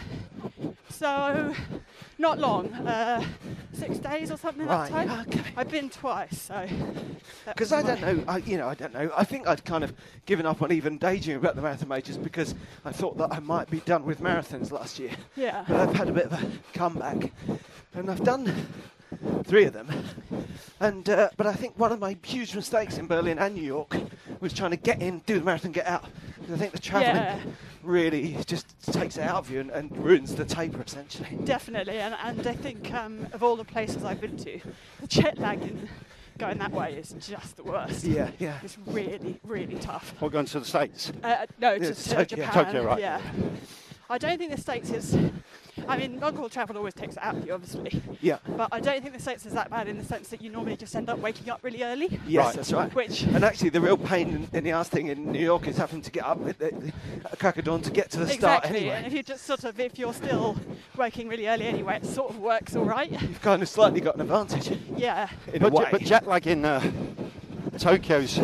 so, not long. Uh, six days or something Right, that time. okay. I've been twice, so. that Because was I don't my- know, I, you know, I don't know. I think I'd kind of given up on even daydreaming about the marathon majors because I thought that I might be done with marathons last year. Yeah. But I've had a bit of a comeback, and I've done three of them. And uh, but I think one of my huge mistakes in Berlin and New York was trying to get in, do the marathon, get out. 'Cause I think the travelling Yeah. really just takes it out of you and, and ruins the taper essentially. Definitely, and, and I think um, of all the places I've been to, the jet lag in going that way is just the worst. Yeah, yeah. It's really, really tough. Or going to the States. Uh, no, Yeah, just to Tokyo. Japan. Tokyo, right. Yeah. I don't think the States is. I mean, long-haul travel always takes it out of you, obviously. Yeah. But I don't think the States is that bad in the sense that you normally just end up waking up really early. Yes, Right. that's right. Which- and actually, the real pain in, in the ass thing in New York is having to get up at, the, at crack of dawn to get to the start Exactly, and if anyway. you just sort of, if you're still waking really early anyway, it sort of works all right. You've kind of slightly got an advantage Yeah. in But, a way. je- but jet lag in uh, Tokyo's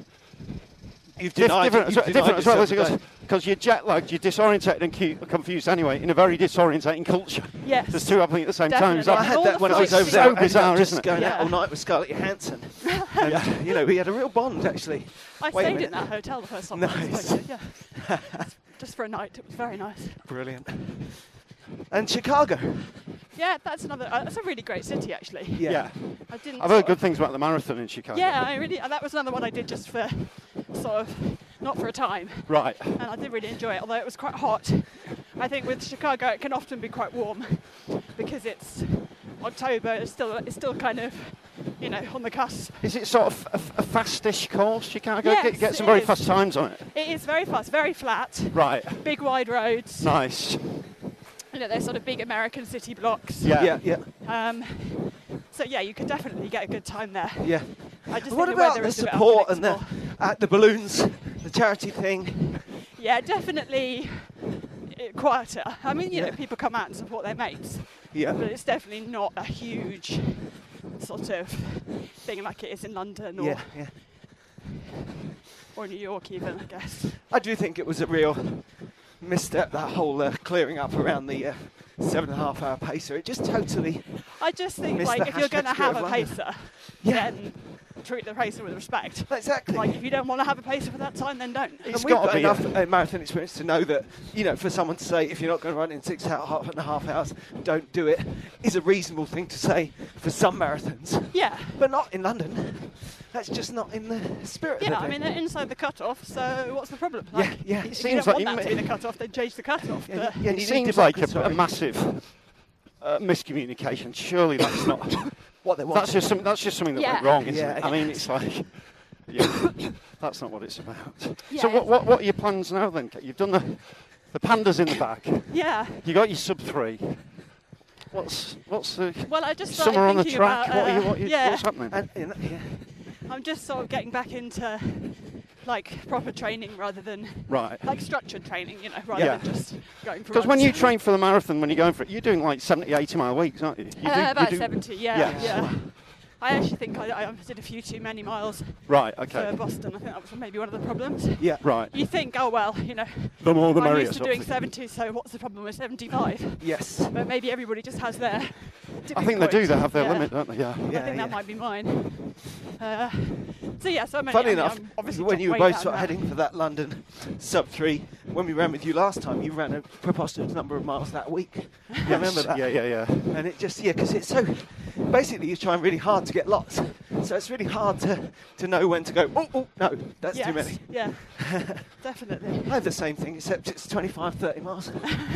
you've Dif- denied, different, you've as- different as well yourself because today. because you're jet lagged, you're disorientated and cu- confused anyway in a very disorientating culture. Yes. There's two happening at the same time. Is Definitely. I that- had all that the when I was flights over are there. so I ended up bizarre, just isn't it? going out Yeah. all night with Scarlett Johansson. And, you know, we had a real bond, actually. I Wait a stayed minute. in that hotel the first time. I was Nice. there, yeah. Just for a night, it was very nice. Brilliant. And Chicago. Yeah, that's another. Uh, that's a really great city, actually. Yeah. Yeah. I didn't. I've sort heard good of- things about the marathon in Chicago. Yeah, I really. Uh, that was another one I did just for, sort of, not for a time, Right. and I did really enjoy it. Although it was quite hot. I think with Chicago it can often be quite warm, because it's October. It's still. It's still kind of, you know, on the cusp. Is it sort of a, a fastish course, Chicago? Yes, get, get some it very is. fast times on it. It is very fast, very flat, Right. big wide roads. Nice. You know, they're sort of big American city blocks. Yeah. Yeah, yeah, Um, so yeah, you could definitely get a good time there. yeah. I just What think about the the weather is a bit support and the unpredictable. uh, the balloons, the charity thing? Yeah, definitely uh, quieter. I mean, you Yeah. know, people come out and support their mates, Yeah. but it's definitely not a huge sort of thing like it is in London or Yeah, yeah. or New York even, I guess. I do think it was a real misstep, that whole uh, clearing up around the uh, seven and a half hour pacer. It just totally. I just think, Miss like, the if you're going to hashtag have a spirit of London. pacer, Yeah. then treat the pacer with respect. Exactly. Like, if you don't want to have a pacer for that time, then don't. and It's we've gotta got be enough a- uh, marathon experience to know that, you know, for someone to say, if you're not going to run in six hou- half and a half hours, don't do it, is a reasonable thing to say for some marathons. Yeah. But not in London. That's just not in the spirit of Yeah, the I thing. mean, they're inside the cut-off, so what's the problem? Yeah, Like, yeah. It If you seems don't like want that you to be ma- the cut-off, then change the cut-off. Yeah, but yeah, It you need seems like a, democracy. a massive uh, miscommunication. Surely that's not. What they want. That's just some, that's just something that Yeah. went wrong, isn't Yeah, it? I yeah. mean, it's like. Yeah, that's not what it's about. Yeah, so what, it's- what what are your plans now then? You've done the the pandas in the back. yeah. You got your sub three. What's what's the Well, I just started summer on the thinking track? about, what are you, uh, what are you, yeah. what's happening? And, you know, yeah. I'm just sort of getting back into like proper training rather than Right. like structured training, you know, rather Yeah. than just going for Because when runs. you train for the marathon, when you're going for it, you're doing like seventy, eighty mile weeks, aren't you? you uh, do, you about do- seventy, yeah, Yeah. yeah. I actually think I, I did a few too many miles Right. for Okay. Boston. I think that was maybe one of the problems. Yeah. Right. You think, oh well, you know, The more the I'm merrier. used to sort of doing thing. seventy, so what's the problem with seventy-five? Yes. But maybe everybody just has their. I tipping think they do. point. They have their Yeah. limit, don't they? Yeah. I Yeah, think yeah. that might be mine. Uh, so yeah, so I'm only, Funny I mean, enough, I'm obviously when top you were way both down sort of now. heading for that London sub three, when we ran with you last time, you ran a preposterous number of miles that week. I remember that. Yeah, yeah, yeah. And it just, yeah, because it's so, basically you're trying really hard to get lots. So it's really hard to, to know when to go, oh, oh, no, that's yes, too many. Yeah, definitely. I have the same thing, except it's twenty-five, thirty miles.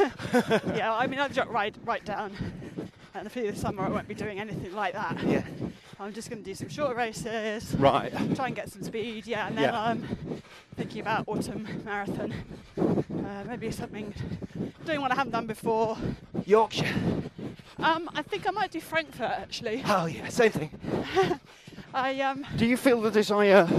Yeah, I mean, I've dropped right, right down. And I feel this summer I won't be doing anything like that. Yeah. I'm just going to do some short races, Right. try and get some speed, yeah, and then Yeah. I'm thinking about autumn marathon. Uh, maybe something, doing what I haven't done before. Yorkshire. Um, I think I might do Frankfurt actually. Oh, yeah, same thing. I um, Do you feel the desire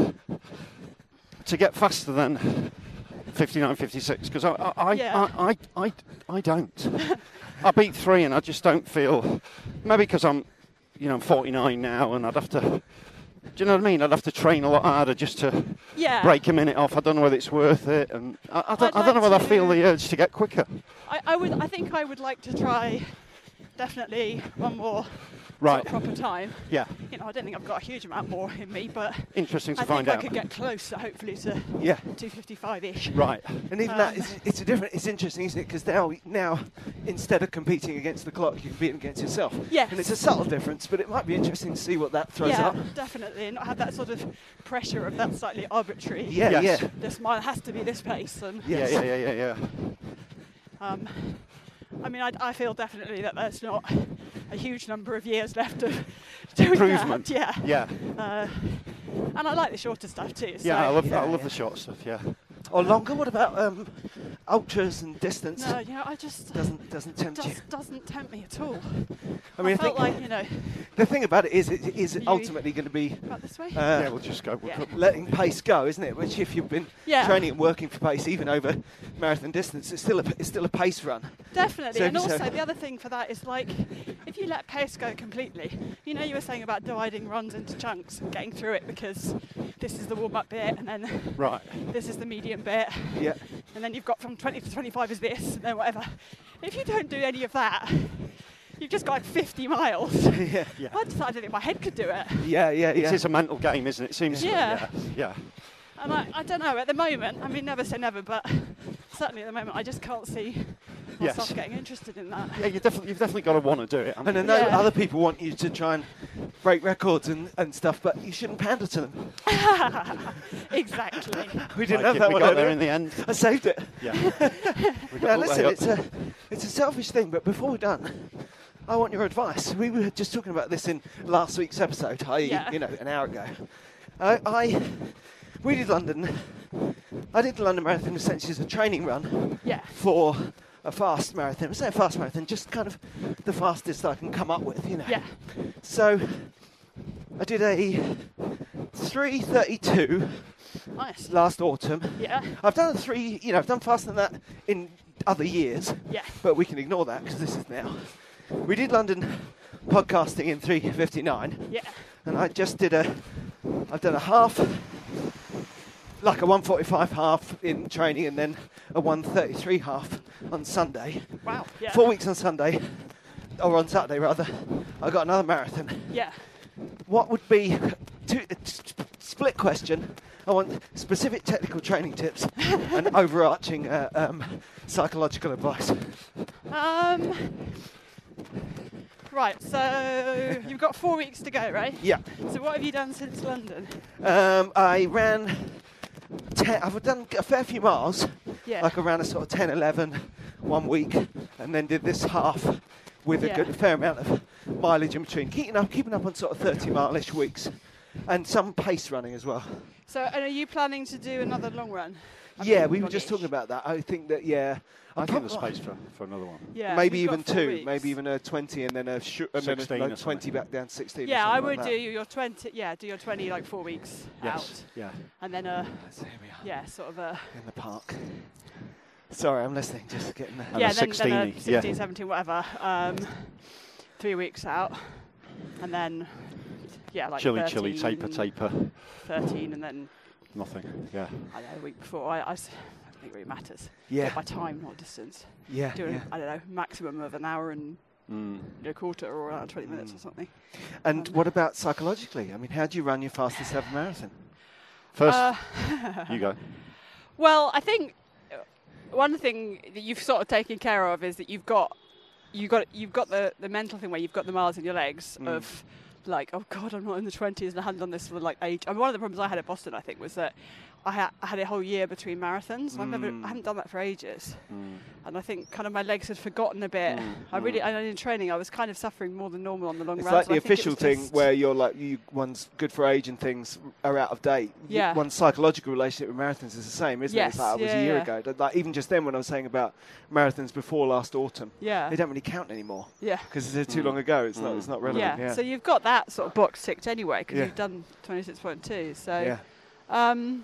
to get faster than fifty-nine, fifty-six? Because I, I, I, Yeah. I, I, I, I don't. I beat three, and I just don't feel. Maybe because I'm, you know, I'm forty-nine now, and I'd have to. Do you know what I mean? I'd have to train a lot harder just to yeah. break a minute off. I don't know whether it's worth it, and I, I don't. I'd I don't know like whether I feel to- the urge to get quicker. I, I would. I think I would like to try, definitely one more Right. sort of proper time. Yeah. You know, I don't think I've got a huge amount more in me, but Interesting to I find think out. I could get closer, hopefully, to Yeah. two fifty-five-ish. Right. And even Um, that, is, it's a different, it's interesting, isn't it? Because now, now, instead of competing against the clock, you compete against yourself. Yes. And it's a subtle difference, but it might be interesting to see what that throws Yeah, up. definitely, and not have that sort of pressure of that slightly arbitrary. Yeah, Yes. yeah. This mile has to be this pace, and Yes. Yeah, yeah, yeah, yeah, yeah. um, I mean, I, I feel definitely that there's not a huge number of years left of doing Improvement. that. Yeah. Yeah. Uh, and I like the shorter stuff too. So Yeah, I love, Yeah, I love yeah. the short stuff. Yeah. Or longer? What about um, ultras and distance? No, you know, I just Doesn't doesn't tempt you. just doesn't tempt me at all. I mean, I felt think like you know, the thing about it is, it is You- ultimately going to be about this way. uh, Yeah, we'll just go. We'll Yeah. cut- letting pace go, isn't it? Which, if you've been Yeah. training and working for pace, even over marathon distance, it's still a it's still a pace run. Definitely, So and if you also say- the other thing for that is like, if you let pace go completely, you know, you were saying about dividing runs into chunks and getting through it because this is the warm-up bit, and then Right. this is the medium bit, Yeah. and then you've got from twenty to twenty-five is this, and then whatever. If you don't do any of that, you've just got like fifty miles. yeah. Yeah. I just I don't think my head could do it. Yeah. Yeah. It Yeah. is a mental game, isn't it? It seems. Yeah. Yeah. Yeah. And I, I don't know, at the moment, I mean, never say never, but certainly at the moment, I just can't see I'll Yes. start getting interested in that. Yeah, you definitely, you've definitely got to want to do it. haven't And I you? know Yeah. other people want you to try and break records and, and stuff, but you shouldn't pander to them. Exactly. We didn't Like have it, that we one got earlier. there in the end. I saved it. Yeah. We got Now all the listen, way it's up. a, it's a selfish thing, but before we're done, I want your advice. We were just talking about this in last week's episode, that is, Yeah. you know, an hour ago. I, I, we did London. I did the London Marathon essentially as a training run Yeah. for a fast marathon. It's not a fast marathon, just kind of the fastest I can come up with, you know. Yeah. So I did a three thirty-two Nice. last autumn. Yeah. I've done a three, you know, I've done faster than that in other years. Yeah. But we can ignore that because this is now. We did London podcasting in three fifty-nine. Yeah. And I just did a, I've done a half, like a one forty-five half in training and then a one thirty-three half on Sunday. Wow. Yeah. Four weeks on Sunday, or on Saturday rather, I got another marathon. Yeah. What would be, two, uh, split question, I want specific technical training tips and overarching uh, um, psychological advice. Um. Right. So you've got four weeks to go, right? Yeah. So what have you done since London? Um, I ran, ten, I've done a fair few miles, Yeah. like around a sort of ten, eleven one week, and then did this half with a Yeah. good fair amount of mileage in between, keeping up, keeping up on sort of thirty mile-ish weeks, and some pace running as well. So, and are you planning to do another long run? I yeah, mean, we were just long-ish. talking about that. I think that, yeah. I I'm think there's prob- space for, for another one. Yeah. maybe you've even got four two, weeks. maybe even a twenty, and then a, sh- and then a sixteen like or twenty something. back down to sixteen. or Yeah, I something would like do that. your twenty. Yeah, do your twenty like four weeks Yes. out, Yeah. and then a So here we are, yeah, sort of a in the park. Sorry, I'm listening. Just getting the. And yeah, a then, then a sixteen-y, yeah. sixteen, seventeen, whatever. Um, three weeks out, and then yeah, like chilly, chilly, thirteen, taper, taper. thirteen, and then Nothing. Yeah. I don't know, a week before. I, I s- I don't think it really matters. Yeah. Go by time, not distance. Yeah. Doing yeah. I don't know, maximum of an hour and Mm. a quarter or around twenty minutes or something. And Um, what about psychologically? I mean, how do you run your fastest ever marathon? First, Uh, you go. Well, I think uh, one thing that you've sort of taken care of is that you've got you've got you've got the, the mental thing where you've got the miles in your legs Mm. of like, oh God, I'm not in the twenties and I hadn't done this for like age. I mean, one of the problems I had at Boston, I think, was that I, ha- I had a whole year between marathons. And I've never, Mm. I hadn't done that for ages. Mm. And I think kind of my legs had forgotten a bit. Mm, I really, mm. and in training, I was kind of suffering more than normal on the long It's runs. like and the I think it official was thing just- where you're like, you one's good for age and things are out of date. You- Yeah. One's psychological relationship with marathons is the same, isn't it? Yes, It's like it was yeah, a year yeah. ago. That- Like even just then, when I was saying about marathons before last autumn, Yeah. they don't really count anymore Yeah. because they're too Mm. long ago. It's not. Mm. It's not relevant. Yeah. Yeah. So you've got that sort of box ticked anyway because Yeah. you've done twenty-six point two. So. yeah. Um,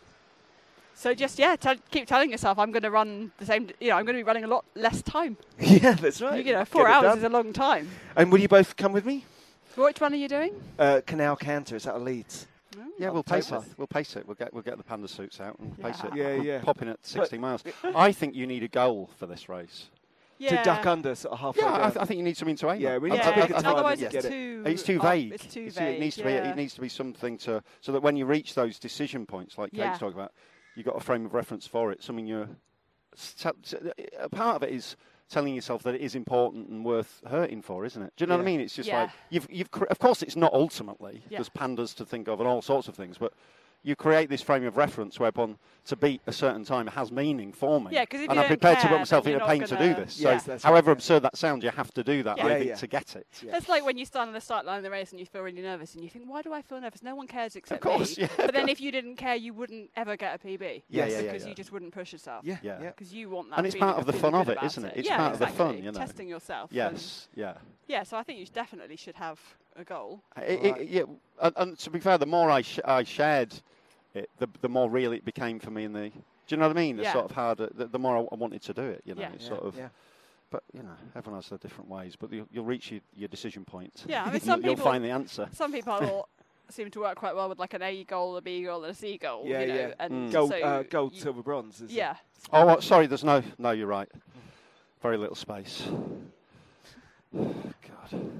so just yeah, tell keep telling yourself I'm going to run the same. You know, I'm going to be running a lot less time. Yeah, that's right. You know, four Get it hours done. is a long time. And will you both come with me? Which one are you doing? Uh, Canal Canter is out of Leeds. Yeah, Up we'll the pace it. towpath. We'll pace it. We'll get we'll get the panda suits out and pace it. Yeah, We'll yeah. Pop in at sixty miles. I think you need a goal for this race. Yeah. To duck under sort of halfway Yeah, I, down. th- I think you need something to aim Yeah, at. we I- need I- to I- pick a I- time. Otherwise, and it's get it. too. It's too oh, vague. it's too You see, vague. It needs to yeah. be. It needs to be something to so that when you reach those decision points, like Yeah. Kate's talking about, you've got a frame of reference for it. Something you're. s- t- A part of it is telling yourself that it is important and worth hurting for, isn't it? Do you know what I Yeah. mean? It's just Yeah. like you've. You've. cr- Of course, it's not ultimately. Yeah. There's pandas to think of and all sorts of things, but. You create this frame of reference whereupon to beat a certain time has meaning for me. Yeah, 'cause if and you I'm don't prepared to care, put myself then in a you're pain not to gonna- do this. Yes, so, that's however right. absurd that sounds, you have to do that. Yeah. I Yeah, think yeah. to get it. Yeah. That's like when you stand on the start line of the race and you feel really nervous and you think, why do I feel nervous? No one cares except course, me. yeah. But then if you didn't care, you wouldn't ever get a P B. Yeah, Yes. yeah, yeah, Because yeah. you just wouldn't push yourself. Yeah, Yeah. yeah. Because you want that. And it's feeling part of the feeling fun of good it, about isn't it? it? It's yeah, part of the exactly. fun, you know. Testing yourself. and- Yes, yeah. yeah, so I think you definitely should have a goal. It- it- yeah. And, and to be fair, the more I sh- I shared it, the the more real it became for me. In the, do you know what I mean? The Yeah. sort of harder, the, the more I wanted to do it. You know, Yeah. it's Yeah, sort of. yeah. But you know, everyone has their different ways. But you'll, you'll reach your, your decision point. Yeah, I mean, You'll- some you'll people- find the answer. Some people seem to work quite well with like an A goal, a B goal, and a C goal. Yeah, you know, yeah. And Gold, so uh, gold, you- silver, bronze. Is Yeah. Oh, what, sorry. There's no. No, you're right. Very little space. God, mine.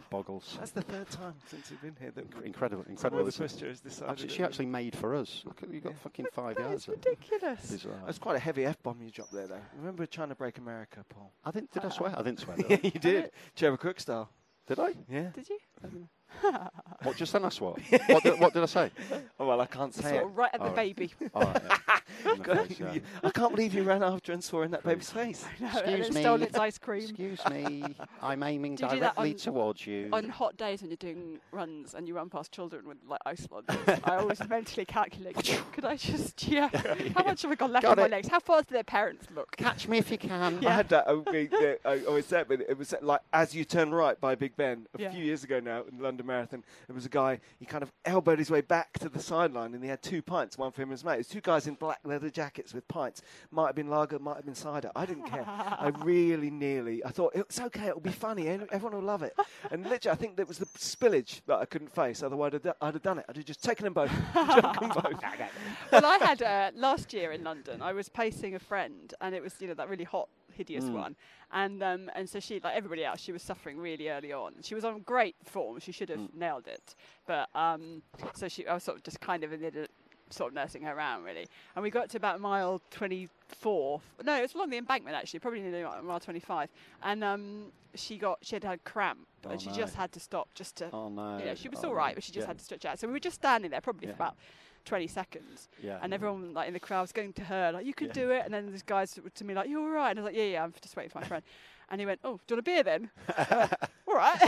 boggles. That's the third time since you've been here. That Incredible, incredible. the Twister has decided. Actually, she actually made for us. Look, you got yeah. fucking five that yards. That is ridiculous. Bizarre. That's quite a heavy F-bomb you dropped there, though. Remember trying to break America, Paul? I didn't. Did I swear? I didn't swear. Yeah, you did. Trevor Cook style. Did I? Yeah. Did you? What, just then I swore? what, did, what did I say? Oh, well, I can't say sort it. of right at oh, the baby. Oh, yeah. In the face, yeah. I can't believe you ran after and swore in that baby's face. No, Excuse and it me. stole its ice cream. Excuse me. I'm aiming Do you do that directly on- towards you. On hot days when you're doing runs and you run past children with like ice blondes, I always mentally calculate, could I just, yeah, how much have I got left Got on my it. legs? How far do their parents look? Catch me if you can. I had that. uh, we- uh, I always said, but it was like as you turn right by Big Ben a Yeah. few years ago now in the London Marathon. There was a guy. He kind of elbowed his way back to the sideline, and he had two pints, one for him and his mate. It was two guys in black leather jackets with pints. Might have been lager, might have been cider. I didn't care. I really nearly. I thought it's okay. It'll be funny. Everyone will love it. And literally, I think that was the spillage that I couldn't face. Otherwise, I'd, I'd have done it. I'd have just taken them both, drunk them both. Well, I had uh, last year in London. I was pacing a friend, and it was you know that really hot, hideous Mm. one, and um, and so she, like everybody else, she was suffering really early on. She was on great form. She should have Mm. nailed it, but um, so she, I was sort of just kind of in the sort of nursing her around really. And we got to about mile twenty-four. No, it was along the embankment actually, probably nearly mile twenty-five. And um, she got she had had cramp, Oh, and she no. just had to stop just to. Oh no. You know, she was oh, all right, but she just yeah. had to stretch out. So we were just standing there probably Yeah. for about twenty seconds, Yeah. and everyone like in the crowd was going to her like, "You could Yeah. do it." And then this guy said to me like, "You all right?" And I was like, "Yeah, yeah, I'm just waiting for my friend." And he went, "Oh, do you want a beer then?" I went, all right.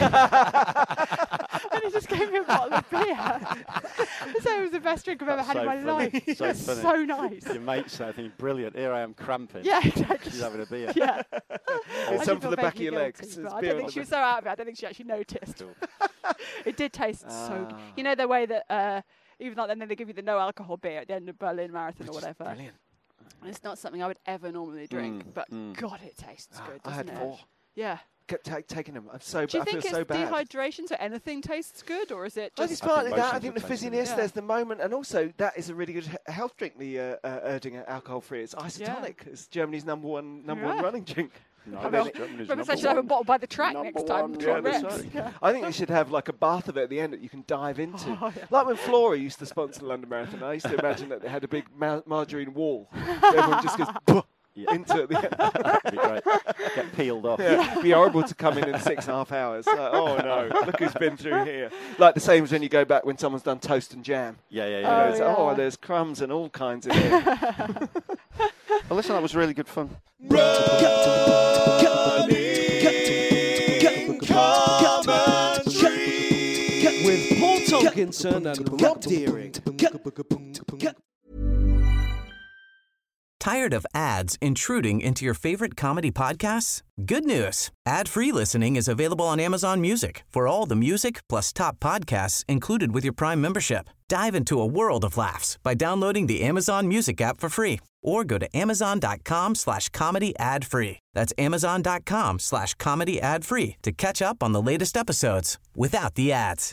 And he just gave me a bottle of beer. So it was the best drink I've ever That's had so in my funny. life. So It was funny. so nice. Your mate's there thinking, brilliant, here I am cramping. Yeah, exactly. She's having a beer. Yeah. It's I some did for feel the back of vaguely your legs. guilty, It's but I beer don't on think the she was so out of it. I don't think she actually noticed. Cool. It did taste so good. Ah. You know the way that uh, even like then they give you the no alcohol beer at the end of Berlin Marathon or Which is whatever. Brilliant. It's not something I would ever normally drink, Mm, but mm. God, it tastes Ah, good. I had doesn't four. it? Yeah. Kept ta- taking them. I'm so. Do you I think feel it's so bad. dehydration, so anything tastes good, or is it I think it's just? I think partly most that. I things think will the taste fizziness, good. there's the moment, and also that is a really good he- health drink. The uh, uh, Erdinger alcohol free. It's isotonic. It's Germany's number one number one Yeah. running drink. No, I that's mean, Germany's Maybe I number should have a one. bottle by the track Number next time. one, Try yeah, that's Rex. right. Yeah. I think they should have like a bath of it at the end that you can dive into. Oh, yeah. Like when Flora used to sponsor the London Marathon, I used to imagine that they had a big ma- margarine wall. Everyone just goes "Buh," Yeah. into it. at the end. That'd be great. Get peeled off. Yeah, it'd be horrible to come in in six and a half hours. Like, oh no, look who's been through here. Like the same as when you go back when someone's done toast and jam. Yeah, yeah, You yeah. know, Oh, it's, yeah. oh, there's crumbs and all kinds in here. Well, listen, that was really good fun. With Paul Tonkinson and Rob Deering. Tired of ads intruding into your favorite comedy podcasts? Good news. Ad-free listening is available on Amazon Music for all the music plus top podcasts included with your Prime membership. Dive into a world of laughs by downloading the Amazon Music app for free or go to amazon.com slash comedy ad free. That's amazon.com slash comedy ad free to catch up on the latest episodes without the ads.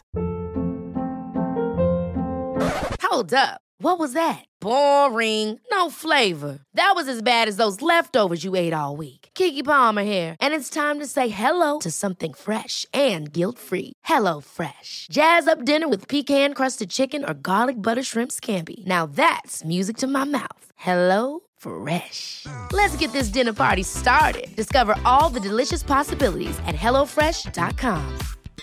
Hold up. What was that? Boring. No flavor. That was as bad as those leftovers you ate all week. Keke Palmer here, and it's time to say hello to something fresh and guilt-free. Hello Fresh. Jazz up dinner with pecan-crusted chicken or garlic butter shrimp scampi. Now that's music to my mouth. Hello Fresh. Let's get this dinner party started. Discover all the delicious possibilities at hello fresh dot com.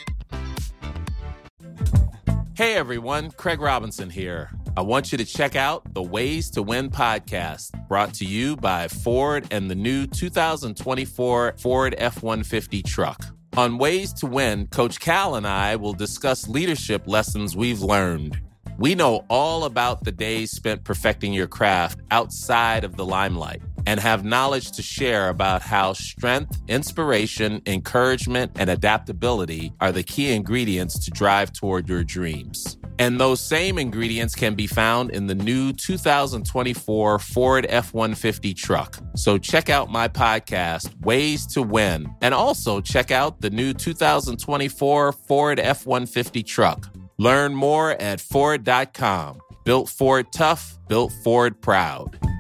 Hey everyone, Craig Robinson here. I want you to check out the Ways to Win podcast, brought to you by Ford and the new two thousand twenty-four Ford F one fifty truck. On Ways to Win, Coach Cal and I will discuss leadership lessons we've learned. We know all about the days spent perfecting your craft outside of the limelight and have knowledge to share about how strength, inspiration, encouragement, and adaptability are the key ingredients to drive toward your dreams. And those same ingredients can be found in the new two thousand twenty-four Ford F one fifty truck. So check out my podcast, Ways to Win, and also check out the new two thousand twenty-four Ford F one fifty truck. Learn more at Ford dot com. Built Ford tough, built Ford proud.